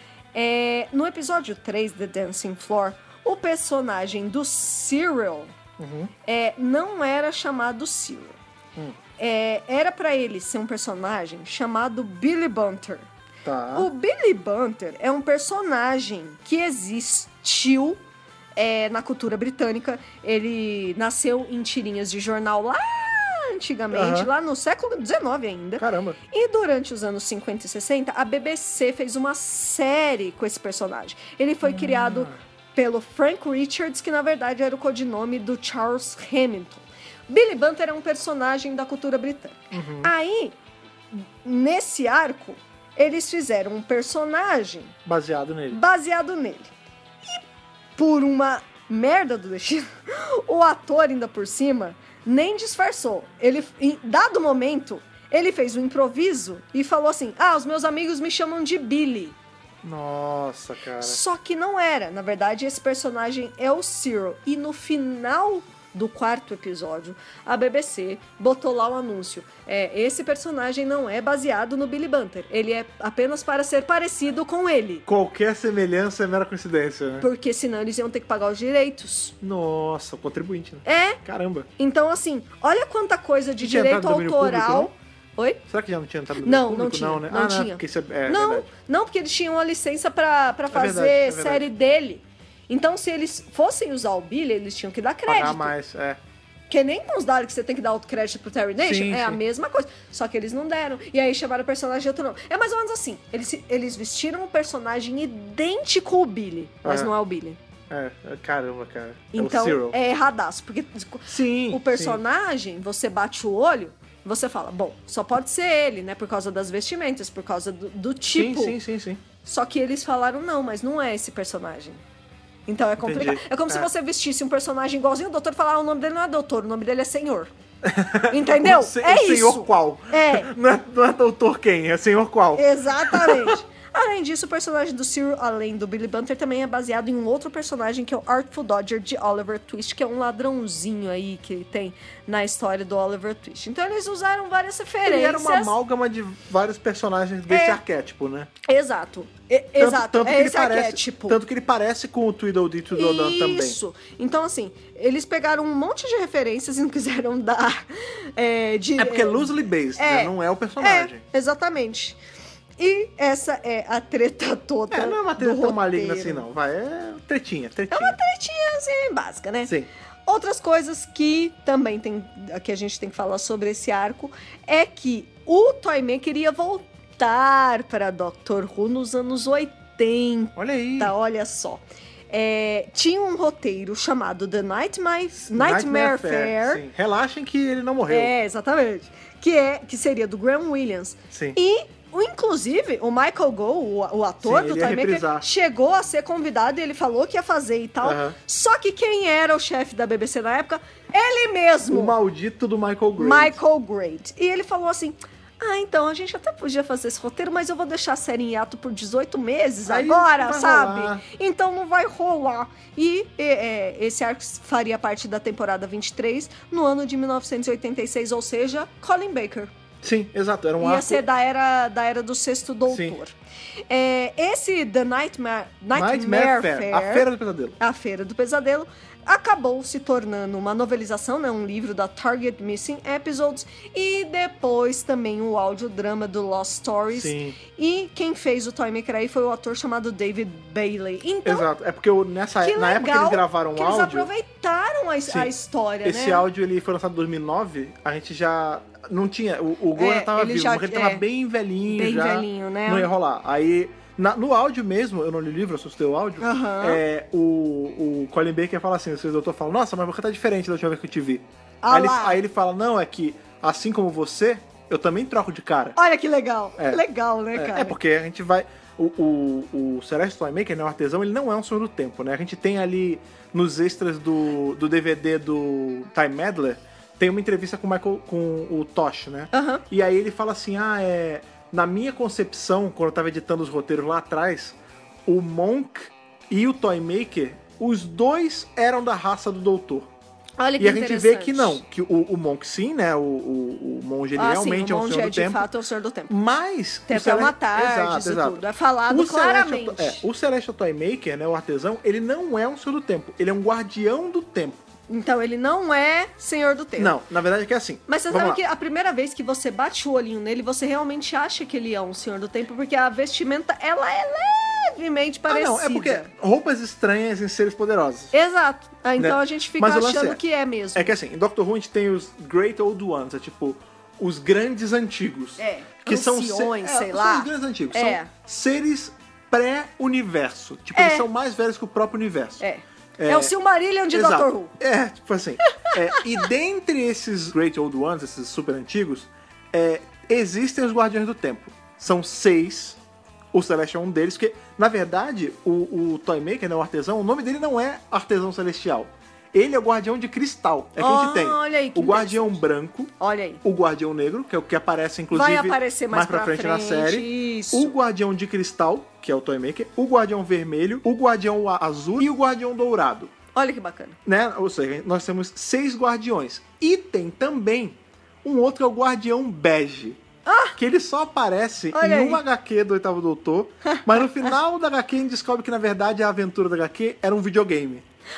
É, no episódio três, The Dancing Floor, o personagem do Cyril Uhum. é, não era chamado Cyril. Hum. É, era pra ele ser um personagem chamado Billy Bunter. Tá. O Billy Bunter é um personagem que existiu é, na cultura britânica. Ele nasceu em tirinhas de jornal lá antigamente, Aham. lá no século dezenove ainda. Caramba. E durante os anos cinquenta e sessenta, a B B C fez uma série com esse personagem. Ele foi criado pelo Frank Richards, que na verdade era o codinome do Charles Hamilton. Billy Bunter é um personagem da cultura britânica. Uhum. Aí, nesse arco, eles fizeram um personagem Baseado nele. baseado nele. E por uma merda do destino, o ator ainda por cima nem disfarçou. Ele, em dado momento, ele fez um improviso e falou assim, ah, os meus amigos me chamam de Billy. Nossa, cara. Só que não era. Na verdade, esse personagem é o Cyril. E no final do quarto episódio, a B B C botou lá o anúncio. É, esse personagem não é baseado no Billy Bunter. Ele é apenas para ser parecido com ele. Qualquer semelhança é mera coincidência, né? Porque senão eles iam ter que pagar os direitos. Nossa, contribuinte, né? É. Caramba. Então, assim, olha quanta coisa de Tinha direito entrado no domínio autoral. público, Oi? Será que já não tinha entrado no Não, público? não tinha. né? Não ah, tinha. Não, porque isso é, é não, verdade. não, porque eles tinham a licença pra, pra verdade, fazer é verdade. série dele. Então, se eles fossem usar o Billy, eles tinham que dar crédito. Pagar mais, é. Que nem com os Daleks que você tem que dar outro crédito pro Terry Nation, Sim, é a sim. mesma coisa. Só que eles não deram. E aí chamaram o personagem de outro nome. É mais ou menos assim. Eles, se- eles vestiram um personagem idêntico ao Billy, mas É. não é o Billy. É, é, caramba, cara. É o Então, Cyril. é erradaço. Porque Sim, o personagem, você bate o olho, você fala, bom, só pode ser ele, né? Por causa das vestimentas, por causa do, do sim. tipo. Sim, sim, sim, sim. Só que eles falaram, não, mas não é esse personagem. Então é complicado. Entendi. É como se É. você vestisse um personagem igualzinho o doutor e falar, ah, o nome dele não é doutor, o nome dele é senhor. Entendeu? O se- é o senhor isso. qual? É. Não é, não é doutor quem, é senhor qual? Exatamente. Além disso, o personagem do Cyril, além do Billy Bunter, também é baseado em um outro personagem que é o Artful Dodger de Oliver Twist, que é um ladrãozinho aí que tem na história do Oliver Twist. Então eles usaram várias referências. Ele era uma amálgama de vários personagens desse É. arquétipo, né? Exato. E- Tanto- exato. tanto é que ele esse parece, arquétipo. Tanto que ele parece com o Tweedledee e Tweedledum também. Isso. Então, assim, eles pegaram um monte de referências e não quiseram dar... É, de, É porque é loosely based, É. né? Não é o personagem. É, exatamente. E essa é a treta toda. É, não é uma treta do tão maligna roteiro. assim, não. Vai, é tretinha, tretinha. É uma tretinha, assim, básica, né? Sim. Outras coisas que também tem, que a gente tem que falar sobre esse arco é que o Toymaker ia voltar para Doctor Who nos anos oitenta. Olha aí. Olha só. É, tinha um roteiro chamado The Nightmare, Nightmare, Fair. Sim. Relaxem que ele não morreu. É, exatamente. Que, é, que seria do Graham Williams. Sim. E, o- inclusive, o Michael Gough, o, o ator Sim, do ele ia Toymaker, reprisar. chegou a ser convidado e ele falou que ia fazer e tal. Aham. Só que quem era o chefe da B B C na época? Ele mesmo! O maldito do Michael Gray. Michael Great. E ele falou assim... Ah, então, a gente até podia fazer esse roteiro, mas eu vou deixar a série em hiato por dezoito meses Aí agora, não vai sabe? rolar. Então não vai rolar. E é, esse arco faria parte da temporada vinte e três no ano de mil novecentos e oitenta e seis, ou seja, Colin Baker. Sim, exato. Era um Ia arco... ser da era, da era do Sexto Doutor. É, esse The Nightmare, Nightmare, Nightmare Fair. Fair, A Feira do Pesadelo. a Feira do Pesadelo, acabou se tornando uma novelização, né, um livro da Target Missing Episodes, e depois também o audiodrama do Lost Stories. Sim. E quem fez o Toymaker aí foi o ator chamado David Bailey. Então, Exato. É porque eu, nessa, que na época que legal eles gravaram o que eles áudio... aproveitaram a, Sim. a história, Esse né? áudio ele foi lançado em dois mil e nove, a gente já não tinha, o, o Gol É, já tava ele vivo, já- mas ele tava é, bem velhinho bem já, velhinho, né? não ia rolar. Aí, na- no áudio mesmo, eu não li o livro, eu assustei o áudio, Aham. é, o, o Colin Baker fala assim, o seu doutor fala, nossa, mas você tá diferente da última vez que eu te vi. Ah aí, ele, lá. aí ele fala, não, é que, assim como você, eu também troco de cara. Olha que legal. É. Legal, né, cara? É, é porque a gente vai... O, o, o Celeste Toymaker, né, o artesão, ele não é um Senhor do Tempo, né? A gente tem ali, nos extras do, do D V D do Time Meddler, tem uma entrevista com o, Michael, com o Tosh, né? Aham. E aí ele fala assim, ah, é... Na minha concepção, quando eu tava editando os roteiros lá atrás, o Monk e o Toymaker, os dois eram da raça do Doutor. Olha que E a gente vê interessante. que não, que o, o Monk sim, né? O, o, o monge ele Ah, realmente sim, é o um monge Senhor é do de Tempo. fato é o Senhor do Tempo. Mas... Tem o até uma Celeste- tarde, Exato, isso exato. tudo. É falado O Celestial, claramente. é, o Celestial Toymaker, né, o artesão, ele não é um Senhor do Tempo, ele é um guardião do tempo. Então ele não é Senhor do Tempo. Não, na verdade é que é assim. Mas você Vamos sabe lá. que a primeira vez que você bate o olhinho nele, você realmente acha que ele é um Senhor do Tempo, porque a vestimenta, ela é levemente Ah, parecida. não, é porque roupas estranhas em seres poderosos. Exato. Ah, então Né? a gente fica Mas o lance achando é- que é mesmo. É que assim, em Doctor Who a gente tem os Great Old Ones, é tipo, os grandes antigos. É, que são anciões, se- é, sei são lá. os grandes antigos, É. são seres pré-universo. Tipo, É. eles são mais velhos que o próprio universo. É. É, o Silmarillion de Exato. Doctor Who. É, tipo assim. é, e dentre esses Great Old Ones, esses super antigos, é, existem os Guardiões do Tempo. São seis. O Celestial é um deles, porque, na verdade, o, o Toymaker, né, o artesão, o nome dele não é Artesão Celestial. Ele é o Guardião de Cristal. É que a Ah, gente tem olha aí, que o Guardião Branco, Olha aí. o Guardião Negro, que é o que aparece, inclusive, Vai aparecer mais pra pra frente, na frente, série. isso. O Guardião de Cristal, que é o Toymaker, o Guardião Vermelho, o Guardião Azul e o Guardião Dourado. Olha que bacana. Né? Ou seja, nós temos seis guardiões. E tem também um outro que é o Guardião Bege. Que ele só aparece Ah! Olha em aí. uma agá quê do Oitavo Doutor, mas no final da agá quê a gente descobre que, na verdade, a aventura da agá quê era um videogame.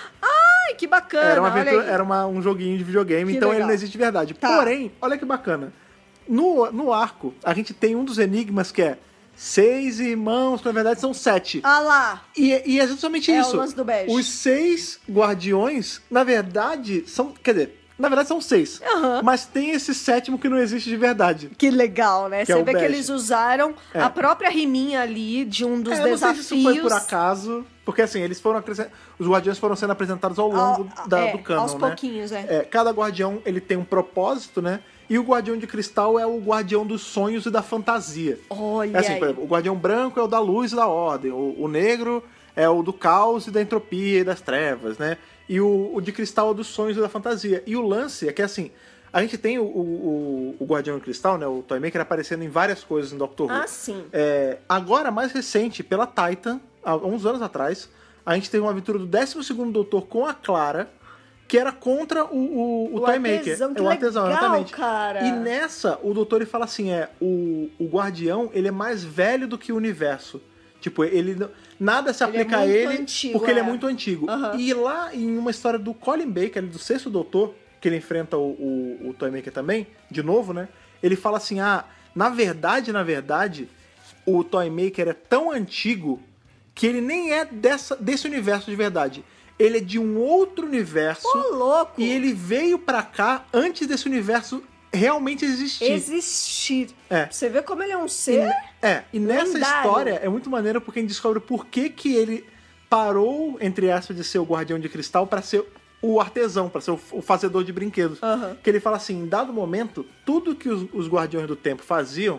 Ai, que bacana. Era, uma olha aventura, aí. era uma- um joguinho de videogame, Que então legal. ele não existe de verdade. Tá. Porém, olha que bacana. No, no arco, a gente tem um dos enigmas que é seis irmãos, que na verdade são sete. Ah lá. E, e é justamente É o isso. lance do bege. Os seis guardiões, na verdade, são. Quer dizer, na verdade são seis. Aham. Mas tem esse sétimo que não existe de verdade. Que legal, né? Que é Você o vê que bege. eles usaram É. a própria riminha ali de um dos É, eu não sei desafios. se isso foi por acaso. Porque assim, eles foram acrescent... Os guardiões foram sendo apresentados ao longo Ao- da- é, do canon, aos né? pouquinhos, é. É, cada guardião ele tem um propósito, né? E o guardião de cristal é o guardião dos sonhos e da fantasia. Olha É assim, aí. por exemplo, o guardião branco é o da luz e da ordem. O, o negro é o do caos e da entropia e das trevas, né? E o, o de cristal é dos sonhos e da fantasia. E o lance é que, assim, A gente tem o, o, o Guardião de Cristal, né? O Toymaker aparecendo em várias coisas em Doctor Who. Ah, sim. É, agora, mais recente, pela Titan, há uns anos atrás, a gente teve uma aventura do décimo segundo Doutor com a Clara, que era contra o, o, o, O Toymaker. artesão, que é o artesão, legal, exatamente. cara. E nessa, o Doutor ele fala assim: é, o, o Guardião ele é mais velho do que o universo. Tipo, ele nada se Ele é aplica a muito ele antigo, porque ele é é. muito antigo. Uhum. E lá em uma história do Colin Baker, do sexto Doutor, que ele enfrenta o, o, o Toymaker também, de novo, né? Ele fala assim: ah, na verdade, na verdade, o Toymaker é tão antigo que ele nem é dessa, desse universo de verdade. Ele é de um outro universo. Ô, louco! E ele veio pra cá antes desse universo realmente existir. Existir. É. Você vê como ele é um ser... E, é, e nessa lendário. história é muito maneiro porque a gente descobre por que que ele parou, entre aspas, de ser o Guardião de Cristal pra ser o artesão, pra ser o, o fazedor de brinquedos. Uhum. Que ele fala assim, em dado momento, tudo que os, os Guardiões do Tempo faziam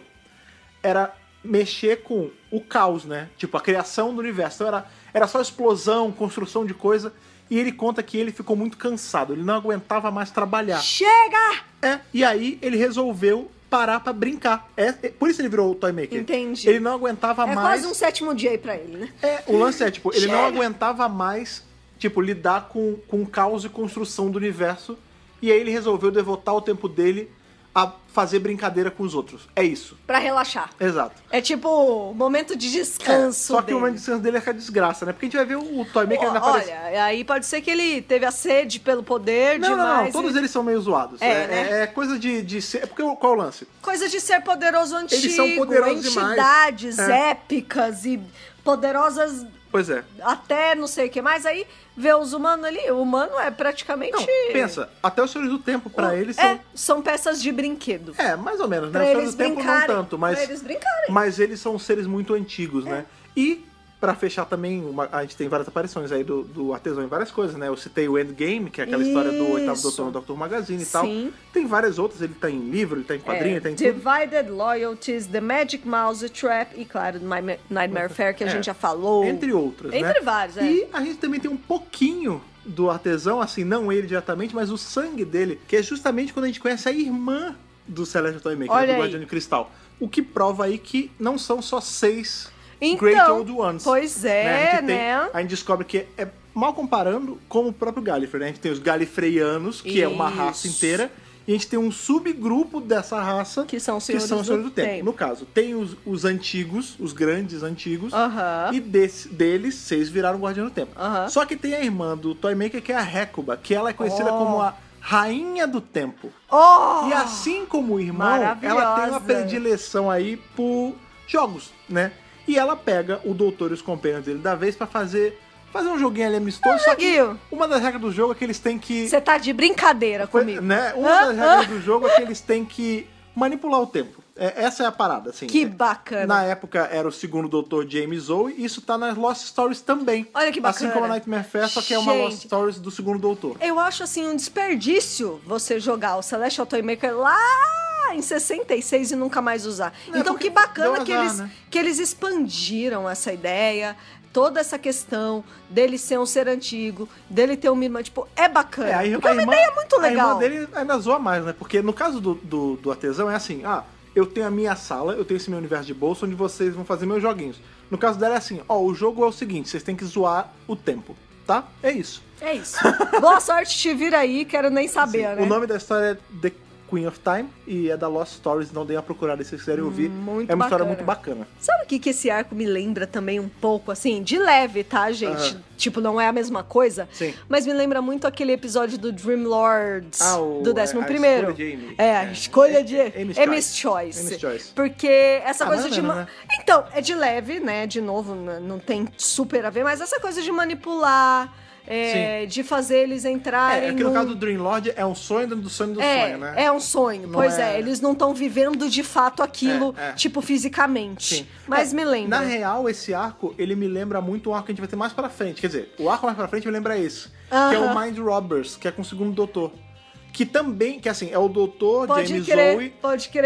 era mexer com o caos, né? Tipo, a criação do universo. Então era, era só explosão, construção de coisa. E ele conta que ele ficou muito cansado, ele não aguentava mais trabalhar. Chega! É, e aí ele resolveu parar pra brincar. É, é- por isso ele virou o Toymaker. Entendi. Ele não aguentava É mais... quase um sétimo dia aí pra ele, né? É, o lance é, tipo, ele não Chega! aguentava mais, tipo, lidar com, com o caos e construção do universo. E aí ele resolveu devotar o tempo dele a fazer brincadeira com os outros. É isso. Pra relaxar. Exato. É tipo momento de descanso É, só que dele. o momento de descanso dele é com a desgraça, né? Porque a gente vai ver o, o Toymaker Pô, ainda aparece... olha, aí pode ser que ele teve a sede pelo poder Não, não, demais. não, todos e- eles são meio zoados. É, É, né? é- é coisa de, de ser... É porque qual é o lance? Coisa de ser poderoso antigo. Eles são poderosos demais. entidades É. épicas e poderosas Pois é. até não sei o que mais. Aí vê os humanos ali. O humano é praticamente... Não, pensa, até os Senhores do Tempo, pra o- eles, são... É, são peças de brinquedo. É, mais ou menos, né? Pra Os Senhores eles do Tempo brincarem. não tanto, mas... Pra eles brincarem. Mas eles são seres muito antigos, né? E, pra fechar também, uma- a gente tem várias aparições aí do, do artesão em várias coisas, né? Eu citei o Endgame, que é aquela história do oitavo Isso. Doutor no Doctor Magazine e tal. Sim. Tem várias outras, ele tá em livro, ele tá em quadrinho, ele tá em tudo. Divided Loyalties, The Magic Mouse Trap e, claro, My- Nightmare Fair, que a É. gente já falou. Entre outras, né? Entre vários, é. E a gente também tem um pouquinho do artesão, assim, não ele diretamente, mas o sangue dele, que é justamente quando a gente conhece a irmã do Celestial Toymaker, Olha do aí. Guardião de Cristal. O que prova aí que não são só seis Então, Great Old Ones. pois é, né? A gente, tem- né? a gente descobre que é mal comparando como o próprio Gallifrey, né? A gente tem os galifreyanos, que é uma raça Isso. inteira, e a gente tem um subgrupo dessa raça Que são os que Senhores são os do Senhores do Tempo. Tempo. No caso, tem os, os antigos, os grandes antigos, Aham. e desse, deles, seis viraram Guardião do Tempo. Aham. Só que tem a irmã do Toymaker, que é a Récuba, que ela é conhecida Oh. como a Rainha do Tempo. Oh! E assim como o irmão, Maravilhosa. ela tem uma predileção aí por jogos, né? E ela pega o doutor e os companheiros dele da vez pra fazer, fazer um joguinho ali amistoso. Só que joguinho. uma das regras do jogo é que eles têm que... Você tá de brincadeira comigo. Né? Uma Hã? das regras Hã? do jogo é que eles têm que manipular o tempo. É, essa é a parada, assim. Que É, bacana. Na época era o segundo doutor James Zoe, e isso tá nas Lost Stories também. Olha que bacana. Assim como a Nightmare Fair, só que é uma Gente. Lost Stories do segundo doutor. Eu acho, assim, um desperdício você jogar o Celestial Toymaker lá em sessenta e seis e nunca mais usar. É, então, porque que bacana deu que, azar, eles, né? que eles expandiram essa ideia, toda essa questão dele ser um ser antigo, dele ter uma irmã, tipo, é bacana. É, a, porque a é uma irmã, ideia muito A legal. irmã dele ainda zoa mais, né? Porque no caso do, do, do artesão é assim, ah, eu tenho a minha sala, eu tenho esse meu universo de bolsa onde vocês vão fazer meus joguinhos. No caso dela é assim, ó, o jogo é o seguinte, vocês têm que zoar o tempo, tá? É isso. É isso. Boa sorte, te vira aí, quero nem saber, Sim. né? O nome da história é The Queen of Time e é da Lost Stories, não deem uma procurada se vocês quiserem ouvir. muito é uma história bacana. muito bacana. Sabe o que, que esse arco me lembra também um pouco, assim, de leve, tá, gente? Aham. Tipo, não é a mesma coisa. Sim. Mas me lembra muito aquele episódio do Dream Lords, Ah, o- do décimo a- a primeiro. escolha de Amy. É, a É. escolha de É- Amy's Amy's Choice. Choice. Amy's Choice. Porque essa Ah, coisa mais de... ou menos, ma- né? Então, é de leve, né? De novo, n- não tem super a ver, mas essa coisa de manipular, é, de fazer eles entrarem É, aqui no num- caso do Dream Lord é um sonho dentro do sonho do é, sonho, né? é um sonho, Não pois é. é- Eles não estão vivendo de fato aquilo, É, é. tipo, fisicamente. Sim. Mas É, me lembra. Na real, esse arco, ele me lembra muito um arco que a gente vai ter mais pra frente. Quer dizer, o arco mais pra frente me lembra esse. Que é o Aham. Mind Robbers, que é com o segundo doutor. Que também, que assim, é o doutor Pode James crer, Zoe. pode crer.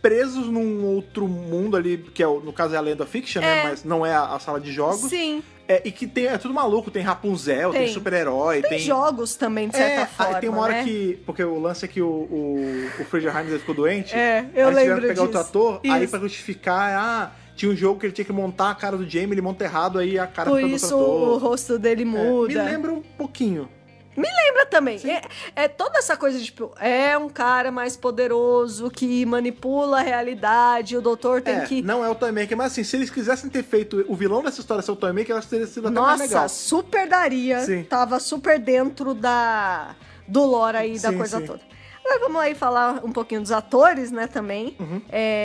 presos num outro mundo ali, que é, o- no caso é a Land of Fiction, É. né? Mas não é a, a sala de jogos. Sim. É, e que tem, é tudo maluco, tem Rapunzel, tem, Tem. super-herói, Tem, tem... jogos também, de certa É, forma, ah, tem uma hora né? que... Porque o lance é que o, o, o Fraser Hines ele ficou doente. É, eu aí lembro tiveram que pegar disso. outro ator, aí Isso. pra justificar, ah, tinha um jogo que ele tinha que montar a cara do Jamie, ele monta errado, aí a cara Por fica do isso outro o ator. rosto dele É, muda. me lembra um pouquinho. Lembra também. É, é toda essa coisa de, tipo, é um cara mais poderoso que manipula a realidade, o doutor tem É, que... não é o Toy Maker, mas assim, se eles quisessem ter feito o vilão dessa história ser o Toy Maker, elas teriam sido até mais legal. Nossa, super daria. Sim. Tava super dentro da do lore aí da Sim, coisa sim. toda. Agora vamos aí falar um pouquinho dos atores, né, também. Uhum.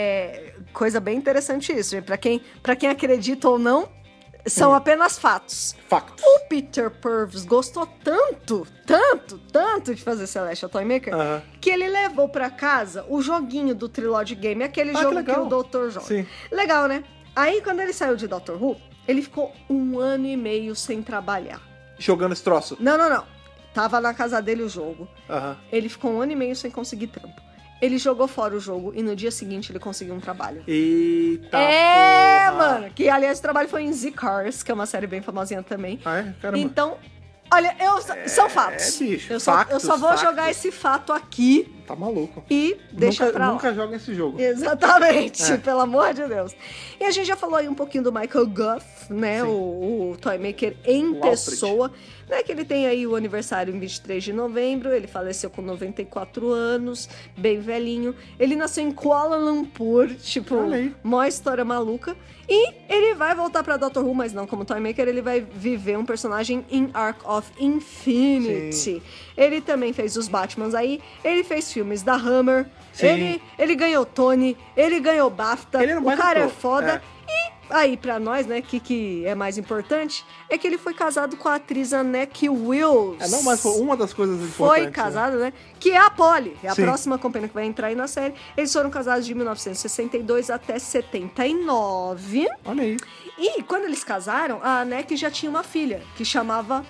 É, coisa bem interessante isso. E pra quem, pra quem acredita ou não, são Hum. apenas fatos. Factos. O Peter Purves gostou tanto, tanto, tanto de fazer Celestial Toymaker, Aham. que ele levou pra casa o joguinho do Trilogy Game, aquele Ah, que jogo que, legal. o doutor joga. Sim. Legal, né? Aí, quando ele saiu de Doctor Who, ele ficou um ano e meio sem trabalhar. Jogando esse troço. Não, não, não. Tava na casa dele o jogo. Aham. Ele ficou um ano e meio sem conseguir trampo. Ele jogou fora o jogo e no dia seguinte ele conseguiu um trabalho. Eita é, porra. mano. Que, aliás, o trabalho foi em Z-Cars, que é uma série bem famosinha também. Ah, é? Caramba. Então, olha, eu, são fatos. bicho, eu, só, eu factos, só vou factos. jogar esse fato aqui Tá maluco. e deixa nunca, pra lá. Nunca joga esse jogo. Exatamente, É. pelo amor de Deus. E a gente já falou aí um pouquinho do Michael Goff, né? Sim. O, o Toymaker em O pessoa. Né, que ele tem aí o aniversário em vinte e três de novembro. Ele faleceu com noventa e quatro anos, bem velhinho. Ele nasceu em Kuala Lumpur, tipo, Olha aí. mó história maluca. E ele vai voltar pra Doctor Who, mas não como Toymaker, ele vai viver um personagem em Arc of Infinity. Sim. Ele também fez os Batmans aí, ele fez filmes da Hammer, Sim. ele, ele ganhou Tony, ele ganhou BAFTA, Ele era um o baita cara é ator, foda. é. E aí, pra nós, né, que, que é mais importante, é que ele foi casado com a atriz Anneke Wills. É, não, mas foi uma das coisas importantes. Foi né? casado, né? Que é a Polly, é a Sim. próxima companhia que vai entrar aí na série. Eles foram casados de mil novecentos e sessenta e dois até setenta e nove. Olha aí. E quando eles casaram, a Anneke já tinha uma filha, que chamava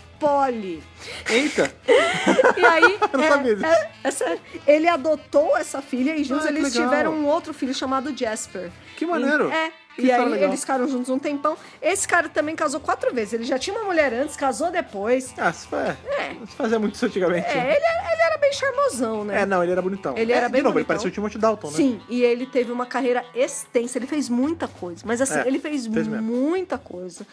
Polly. Eita. E aí, Eu não é, sabia disso. é- é sério. Ele adotou essa filha e juntos Ah, que eles legal. tiveram um outro filho chamado Jasper. Que maneiro. E, é. Que E história aí legal. eles ficaram juntos um tempão. Esse cara também casou quatro vezes. Ele já tinha uma mulher antes, casou depois. Ah, se fa- se fazia muito isso antigamente. É, né? ele, era- ele era bem charmosão, né? É, não, ele era bonitão. Ele É, era bem De novo, ele bonitão. parecia o Timothy Dalton, né? Sim, e ele teve uma carreira extensa, ele fez muita coisa, mas assim, É, ele fez, fez mesmo. muita coisa.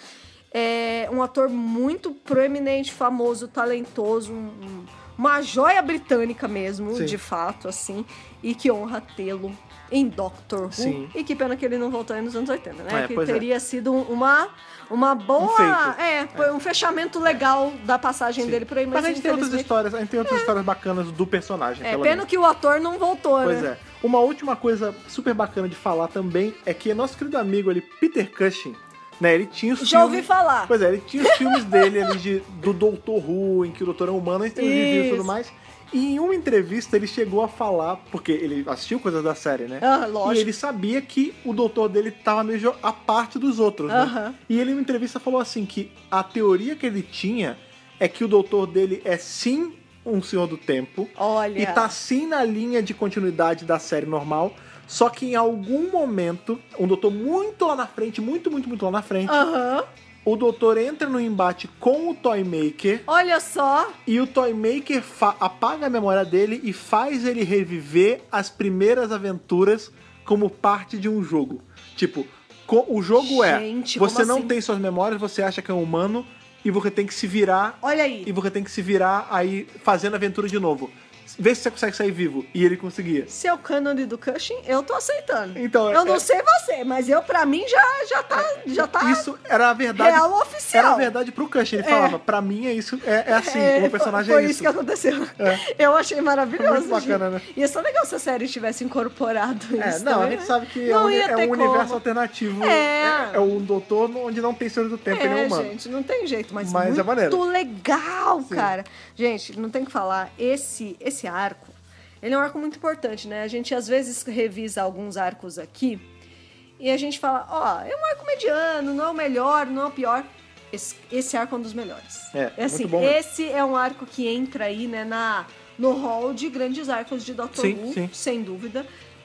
É um ator muito proeminente, famoso, talentoso, um- um- uma joia britânica mesmo, Sim. de fato, assim, e que honra tê-lo em Doctor Who. Sim. E que pena que ele não voltou aí nos anos oitenta, né? É, que pois é. teria sido uma, uma boa... Um feito. é, foi um fechamento legal da passagem Sim. dele por aí, mas, Mas a gente tem outras infelizmente- histórias, a gente tem outras histórias bacanas do personagem. É, pelo pena menos. que o ator não voltou, Pois né? é. Uma última coisa super bacana de falar também é que nosso querido amigo ali, Peter Cushing, né, ele tinha os Já ouvi filmes... falar. Pois é, ele tinha os filmes dele ali de, do Doutor Who, em que o Doutor é humano, a gente tem os reviews e tudo Isso. mais. E em uma entrevista ele chegou a falar, porque ele assistiu coisas da série, né? Ah, lógico. E ele sabia que o doutor dele tava meio à parte dos outros, né? Aham. E ele em uma entrevista falou assim que a teoria que ele tinha é que o doutor dele é sim um senhor do tempo. Olha. E tá sim na linha de continuidade da série normal. Só que em algum momento, um doutor muito lá na frente, muito, muito, muito lá na frente, Aham. o doutor entra no embate com o Toymaker Olha só. e o Toymaker fa- apaga a memória dele e faz ele reviver as primeiras aventuras como parte de um jogo. Tipo, co- o jogo Gente, é, você como não assim? tem suas memórias, você acha que é um humano e você tem que se virar Olha aí. e você tem que se virar aí fazendo aventura de novo. Vê se você consegue sair vivo. E ele conseguia. Se é o cânone do Cushing, eu tô aceitando. Então, eu não é- sei você, mas eu, pra mim, já, já tá, já tá Isso era a verdade. real oficial. Era a verdade pro Cushing. Ele É. falava, pra mim é isso, é, é assim, É, o meu personagem foi é isso isso. que aconteceu. É. Eu achei maravilhoso. Muito bacana, gente. né? Ia ser legal se a série tivesse incorporado É, isso não, também, a gente né? sabe que é Não um, ia é ter um universo como. alternativo. É. É, é um doutor onde não tem senhor do tempo, ele é É, humano. gente, não tem jeito, mas, Mas é muito maneiro. legal, cara. Gente, não tem o que falar, esse, esse arco, ele é um arco muito importante, né? A gente às vezes revisa alguns arcos aqui e a gente fala, ó, é um arco mediano, não é o melhor, não é o pior. Esse, esse arco é um dos melhores. É, é assim, muito bom mesmo. esse é um arco que entra aí, né, na, no hall de grandes arcos de Doctor Sim, Who, sim. sem dúvida.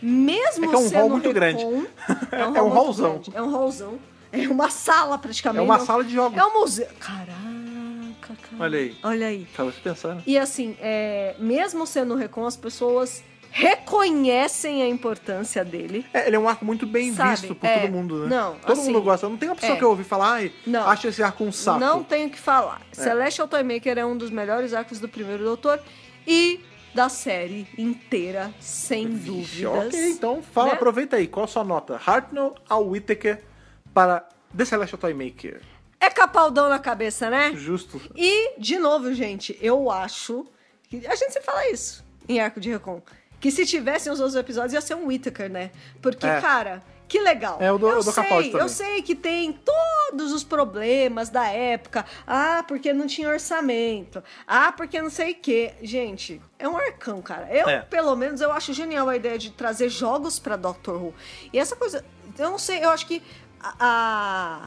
mesmo É que é um sendo hall muito Recon, grande. É um, É um hall muito hallzão. grande. É um hallzão. É uma sala, praticamente. É uma Não- sala de jogos. É um museu. Caraca, cara. Olha aí. Olha aí. Acaba se pensando. E assim, é, mesmo sendo Recon, as pessoas reconhecem a importância dele. É, ele é um arco muito bem Sabe, visto por é, todo mundo, né? não, Todo assim, mundo gosta. Não tem uma pessoa é. que eu ouvi falar, ai, Não. acho esse arco um saco. Não tenho o que falar. Celestial Toymaker é um dos melhores arcos do primeiro Doutor e da série inteira, sem Vixe, dúvidas. ok, então fala, né? aproveita aí. Qual a sua nota? Hartnell ao Whittaker para The Celestial Toymaker. É capaldão na cabeça, né? Justo. E, de novo, gente, eu acho que a gente sempre fala isso em Arco de Recon. Que se tivessem os outros episódios, ia ser um Whittaker, né? Porque, É. cara, que legal. É, eu dou- eu dou sei, Capaldi também. eu sei que tem todos os problemas da época. Ah, porque não tinha orçamento. Ah, porque não sei o quê. Gente, é um arcão, cara. Eu, É. pelo menos, eu acho genial a ideia de trazer jogos pra Doctor Who. E essa coisa, eu não sei, eu acho que a...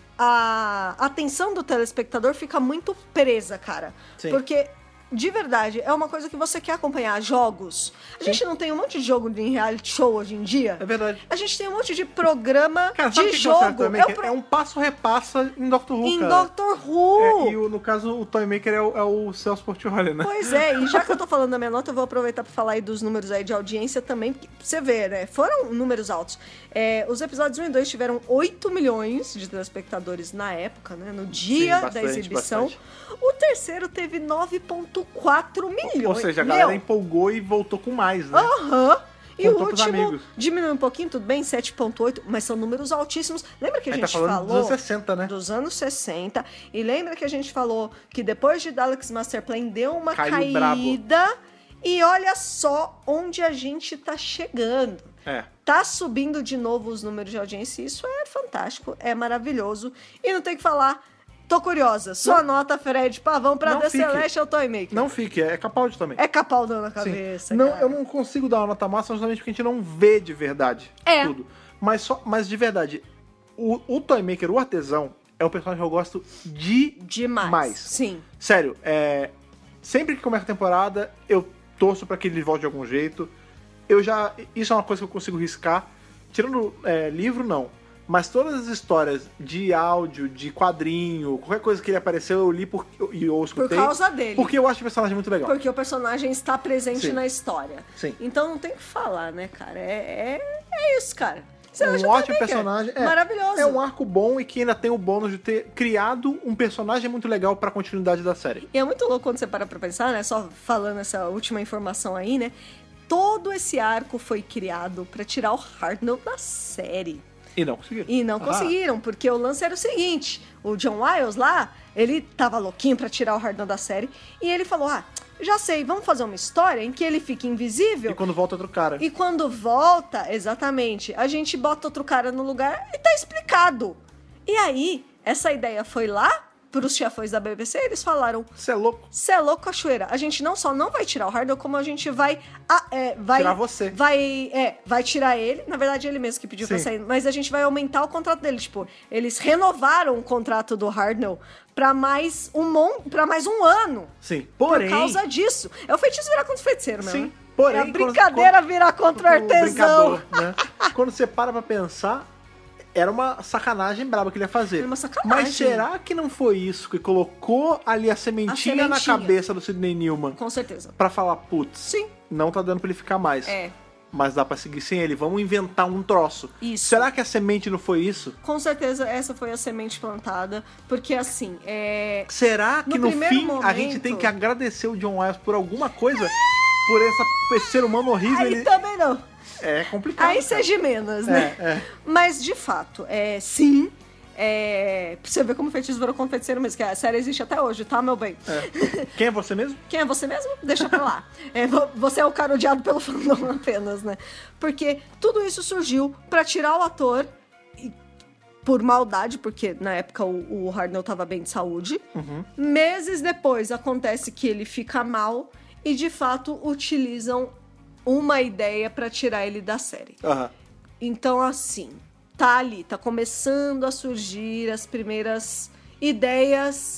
a a atenção do telespectador fica muito presa, cara. Sim. Porque, de verdade, é uma coisa que você quer acompanhar. Jogos. A gente não tem um monte de jogo de reality show hoje em dia? É verdade. A gente tem um monte de programa Cara, sabe o de que que é o certo jogo. também? É, Que o pro- é um passo-repassa em Doctor Who, em cara. Doctor Who. É, e o- no caso, o Toymaker é o, é o Celso Portiolli, né? Pois é, e já que eu tô falando da minha nota, eu vou aproveitar pra falar aí dos números aí de audiência também, porque pra você ver, né? Foram números altos. É, os episódios um e dois tiveram oito milhões de telespectadores na época, né? No dia Sim, bastante, da exibição. bastante. O terceiro teve nove vírgula quatro milhões. Ou seja, a galera Meu, empolgou e voltou com mais, né? Aham. E Com o tantos último amigos. diminuiu um pouquinho, tudo bem, sete vírgula oito, mas são números altíssimos. Lembra que a A gente gente tá falando falou dos anos sessenta, né? dos anos sessenta? E lembra que a gente falou que depois de Daleks Master Plan deu uma Caiu caída. E olha só onde a gente tá chegando. É. Tá subindo de novo os números de audiência. Isso é fantástico, é maravilhoso. E não tem o que falar. Tô curiosa. Sua nota, Fred Pavão, pra Não The fique. Celestial Toymaker. Não fique, é Capaldi também. É capaldão na Sim. cabeça, Não, cara. eu não consigo dar uma nota máxima justamente porque a gente não vê de verdade É. tudo. Mas, só, mas de verdade, o, o Toymaker, o artesão, é um personagem que eu gosto de Demais. mais. Sim. Sério, é, sempre que começa a temporada, eu torço pra que ele volte de algum jeito. Eu já. Isso é uma coisa que eu consigo riscar. Tirando é, livro, não. Mas todas as histórias de áudio, de quadrinho, qualquer coisa que ele apareceu, eu li por, e eu Por escutei. causa dele. Porque eu acho o personagem muito legal. Porque o personagem está presente Sim. na história. Sim. Então não tem o que falar, né, cara? É, é, é isso, cara. Você Um acha ótimo também, personagem. cara? É, Maravilhoso. É um arco bom e que ainda tem o bônus de ter criado um personagem muito legal pra continuidade da série. E é muito louco quando você para pra pensar, né? Só falando essa última informação aí, né? Todo esse arco foi criado pra tirar o Hartnell da série. E não conseguiram. E não Ah. conseguiram, porque o lance era o seguinte: o John Wiles lá, ele tava louquinho pra tirar o Hartnell da série, e ele falou: ah, já sei, vamos fazer uma história em que ele fique invisível. E quando volta outro cara. E quando volta, exatamente, a gente bota outro cara no lugar e tá explicado. E aí, essa ideia foi lá pros chefões da B B C, eles falaram: Você é louco? cê é louco, cachoeira. A gente não só não vai tirar o Hartnell, como a gente vai... ah, é, vai Tirar você. Vai, é, vai tirar ele. Na verdade, ele mesmo que pediu pra Sim. sair. Mas a gente vai aumentar o contrato dele. Tipo, eles renovaram o contrato do Hartnell pra mais um, mon... pra mais um ano. Sim. Porém. Por causa disso. É o feitiço virar contra o feiticeiro, meu. Sim. né? Porém, é a quando- brincadeira quando- virar contra o artesão. brincador, né? Quando você para pra pensar, era uma sacanagem braba que ele ia fazer. Era uma sacanagem. Mas será que não foi isso que colocou ali a sementinha, A na sementinha. cabeça do Sidney Newman Com certeza. pra falar, putz, Sim. não tá dando pra ele ficar mais. É. Mas dá pra seguir sem ele, vamos inventar um troço. Isso. Será que a semente não foi isso? Com certeza, essa foi a semente plantada. Porque, assim, é... Será que No no, primeiro fim a momento- gente tem que agradecer o John Wiles por alguma coisa? Por essa, esse ser humano horrível? Aí ele... também não. É complicado. Aí cara. seja menos, né? É, é. Mas, de fato, é, sim. É, pra você ver como o feitiço virou contra o feiticeiro mesmo, que a série existe até hoje, tá, meu bem? É. Quem é você mesmo? Quem é você mesmo? Deixa pra lá. É, vo- você é o cara odiado pelo fandom apenas, né? Porque tudo isso surgiu pra tirar o ator e- por maldade, porque na época o, o Hartnell tava bem de saúde. Uhum. Meses depois acontece que ele fica mal e, de fato, utilizam uma ideia pra tirar ele da série. Aham. Então, assim, tá ali, tá começando a surgir as primeiras ideias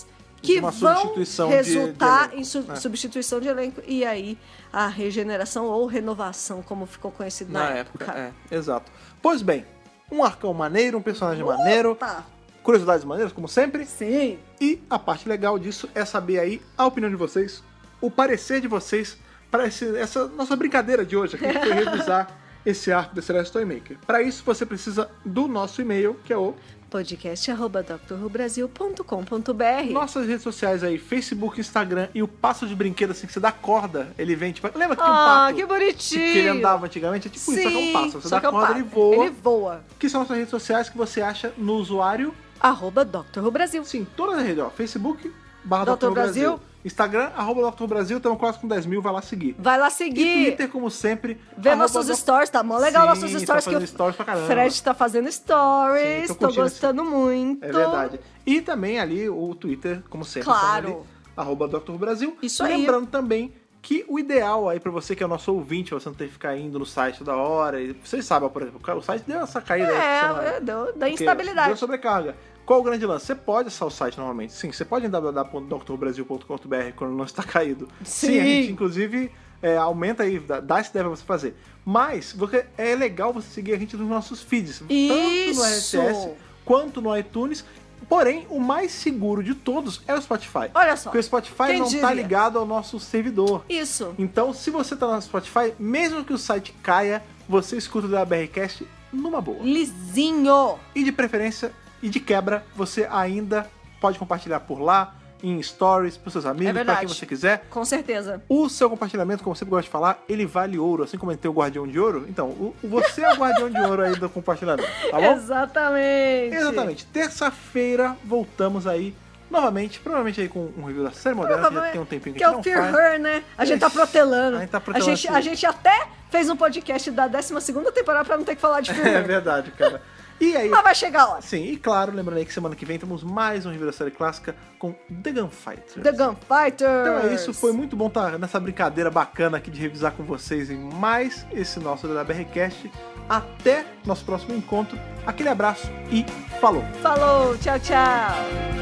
que de uma vão substituição resultar de, de em su- é. substituição de elenco e aí a regeneração ou renovação, como ficou conhecido na, Na época, é, exato. Pois bem, um arcão maneiro, um personagem Opa! maneiro, curiosidades maneiras, como sempre. Sim. E a parte legal disso é saber aí a opinião de vocês, o parecer de vocês para esse- essa nossa brincadeira de hoje, aqui, que foi revisar esse arco desse Celeste Toymaker. Para isso, você precisa do nosso e-mail, que é o podcast arroba doctor who brasil ponto com ponto b r. nossas redes sociais aí, Facebook, Instagram e o passo de brinquedo, assim, que você dá corda, ele vem, tipo... Lembra que tem um Ah, pato que bonitinho! que ele andava antigamente? É tipo isso, só que é um passo. Você só dá que é um corda, pato. ele voa. Ele voa. Que são nossas redes sociais que você acha no usuário... Arroba doctor who brasil. Sim, todas as redes, ó. Facebook, barra doutor doutor Brasil. Brasil. Instagram, arroba doutor Brasil, estamos quase com dez mil, vai lá seguir. Vai lá E seguir. Twitter, como sempre. Vê arroba nossos doc- stories, tá mó legal Sim, nossos tá stories. Que fazendo o stories pra caramba. Fred tá fazendo Sim, stories, tô tô, curtindo gostando muito. É verdade. E também ali o Twitter, como sempre. Claro. ali, arroba doutor Brasil. Isso aí. Lembrando também que o ideal aí pra você que é o nosso ouvinte, você não ter que ficar indo no site toda hora. E vocês sabem, por exemplo, o site deu essa caída aí essa semana. É, deu, da Porque instabilidade. Deu sobrecarga. Qual o grande lance? Você pode acessar o site normalmente. Sim, você pode ir em w w w ponto doutor brasil ponto com ponto b r quando não está caído. Sim. a gente inclusive é, aumenta aí, dá dá essa ideia pra você fazer. Mas você, é legal você seguir a gente nos nossos feeds. Tanto no R S S Isso. quanto no iTunes. Porém, o mais seguro de todos é o Spotify. Olha só. Porque o Spotify Quem não diria? tá ligado ao nosso servidor. Isso. Então, se você tá no Spotify, mesmo que o site caia, você escuta o DABRcast numa boa. Lisinho. E de preferência, e de quebra, você ainda pode compartilhar por lá, em stories, pros seus amigos, É pra verdade. quem você quiser. Com certeza. O seu compartilhamento, como eu sempre gosto de falar, ele vale ouro, assim como ele tem o Guardião de Ouro. Então, o, você é o Guardião de Ouro aí do compartilhamento, tá bom? Exatamente. Exatamente. Terça-feira voltamos aí novamente, provavelmente aí com um review da série moderna, que já tem um tempinho que, Que a é gente o não Fear faz. Her, né? A gente tá protelando. A gente tá protelando A gente, esse- a gente até fez um podcast da décima segunda temporada pra não ter que falar de Fear É Her. verdade, cara. E aí... Mas vai chegar a hora. Sim, e claro, lembrando aí que semana que vem temos mais um review da série clássica com The Gunfighter. The Gunfighters. Então é isso, foi muito bom estar nessa brincadeira bacana aqui de revisar com vocês em mais esse nosso DABRcast. Até nosso próximo encontro. Aquele abraço e falou! Falou, tchau, tchau.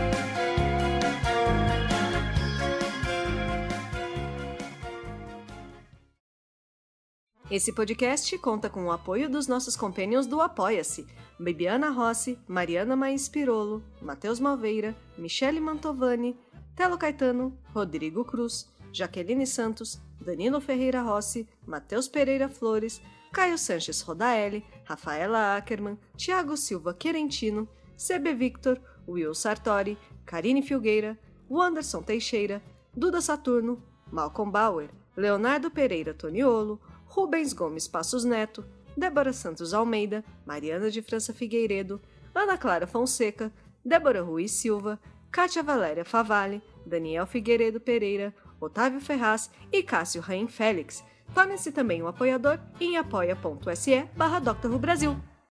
Esse podcast conta com o apoio dos nossos companions do Apoia-se: Bibiana Rossi, Mariana Maís Pirolo, Matheus Malveira, Michele Mantovani, Telo Caetano, Rodrigo Cruz, Jaqueline Santos, Danilo Ferreira Rossi, Matheus Pereira Flores, Caio Sanches Rodaelli, Rafaela Ackerman, Thiago Silva Querentino, C B Victor, Will Sartori, Karine Filgueira, Wanderson Teixeira, Duda Saturno, Malcolm Bauer, Leonardo Pereira Toniolo, Rubens Gomes Passos Neto, Débora Santos Almeida, Mariana de França Figueiredo, Ana Clara Fonseca, Débora Ruiz Silva, Kátia Valéria Favalli, Daniel Figueiredo Pereira, Otávio Ferraz e Cássio Raim Félix. Torne-se também um apoiador em apoia.se barra Doctor Who Brasil.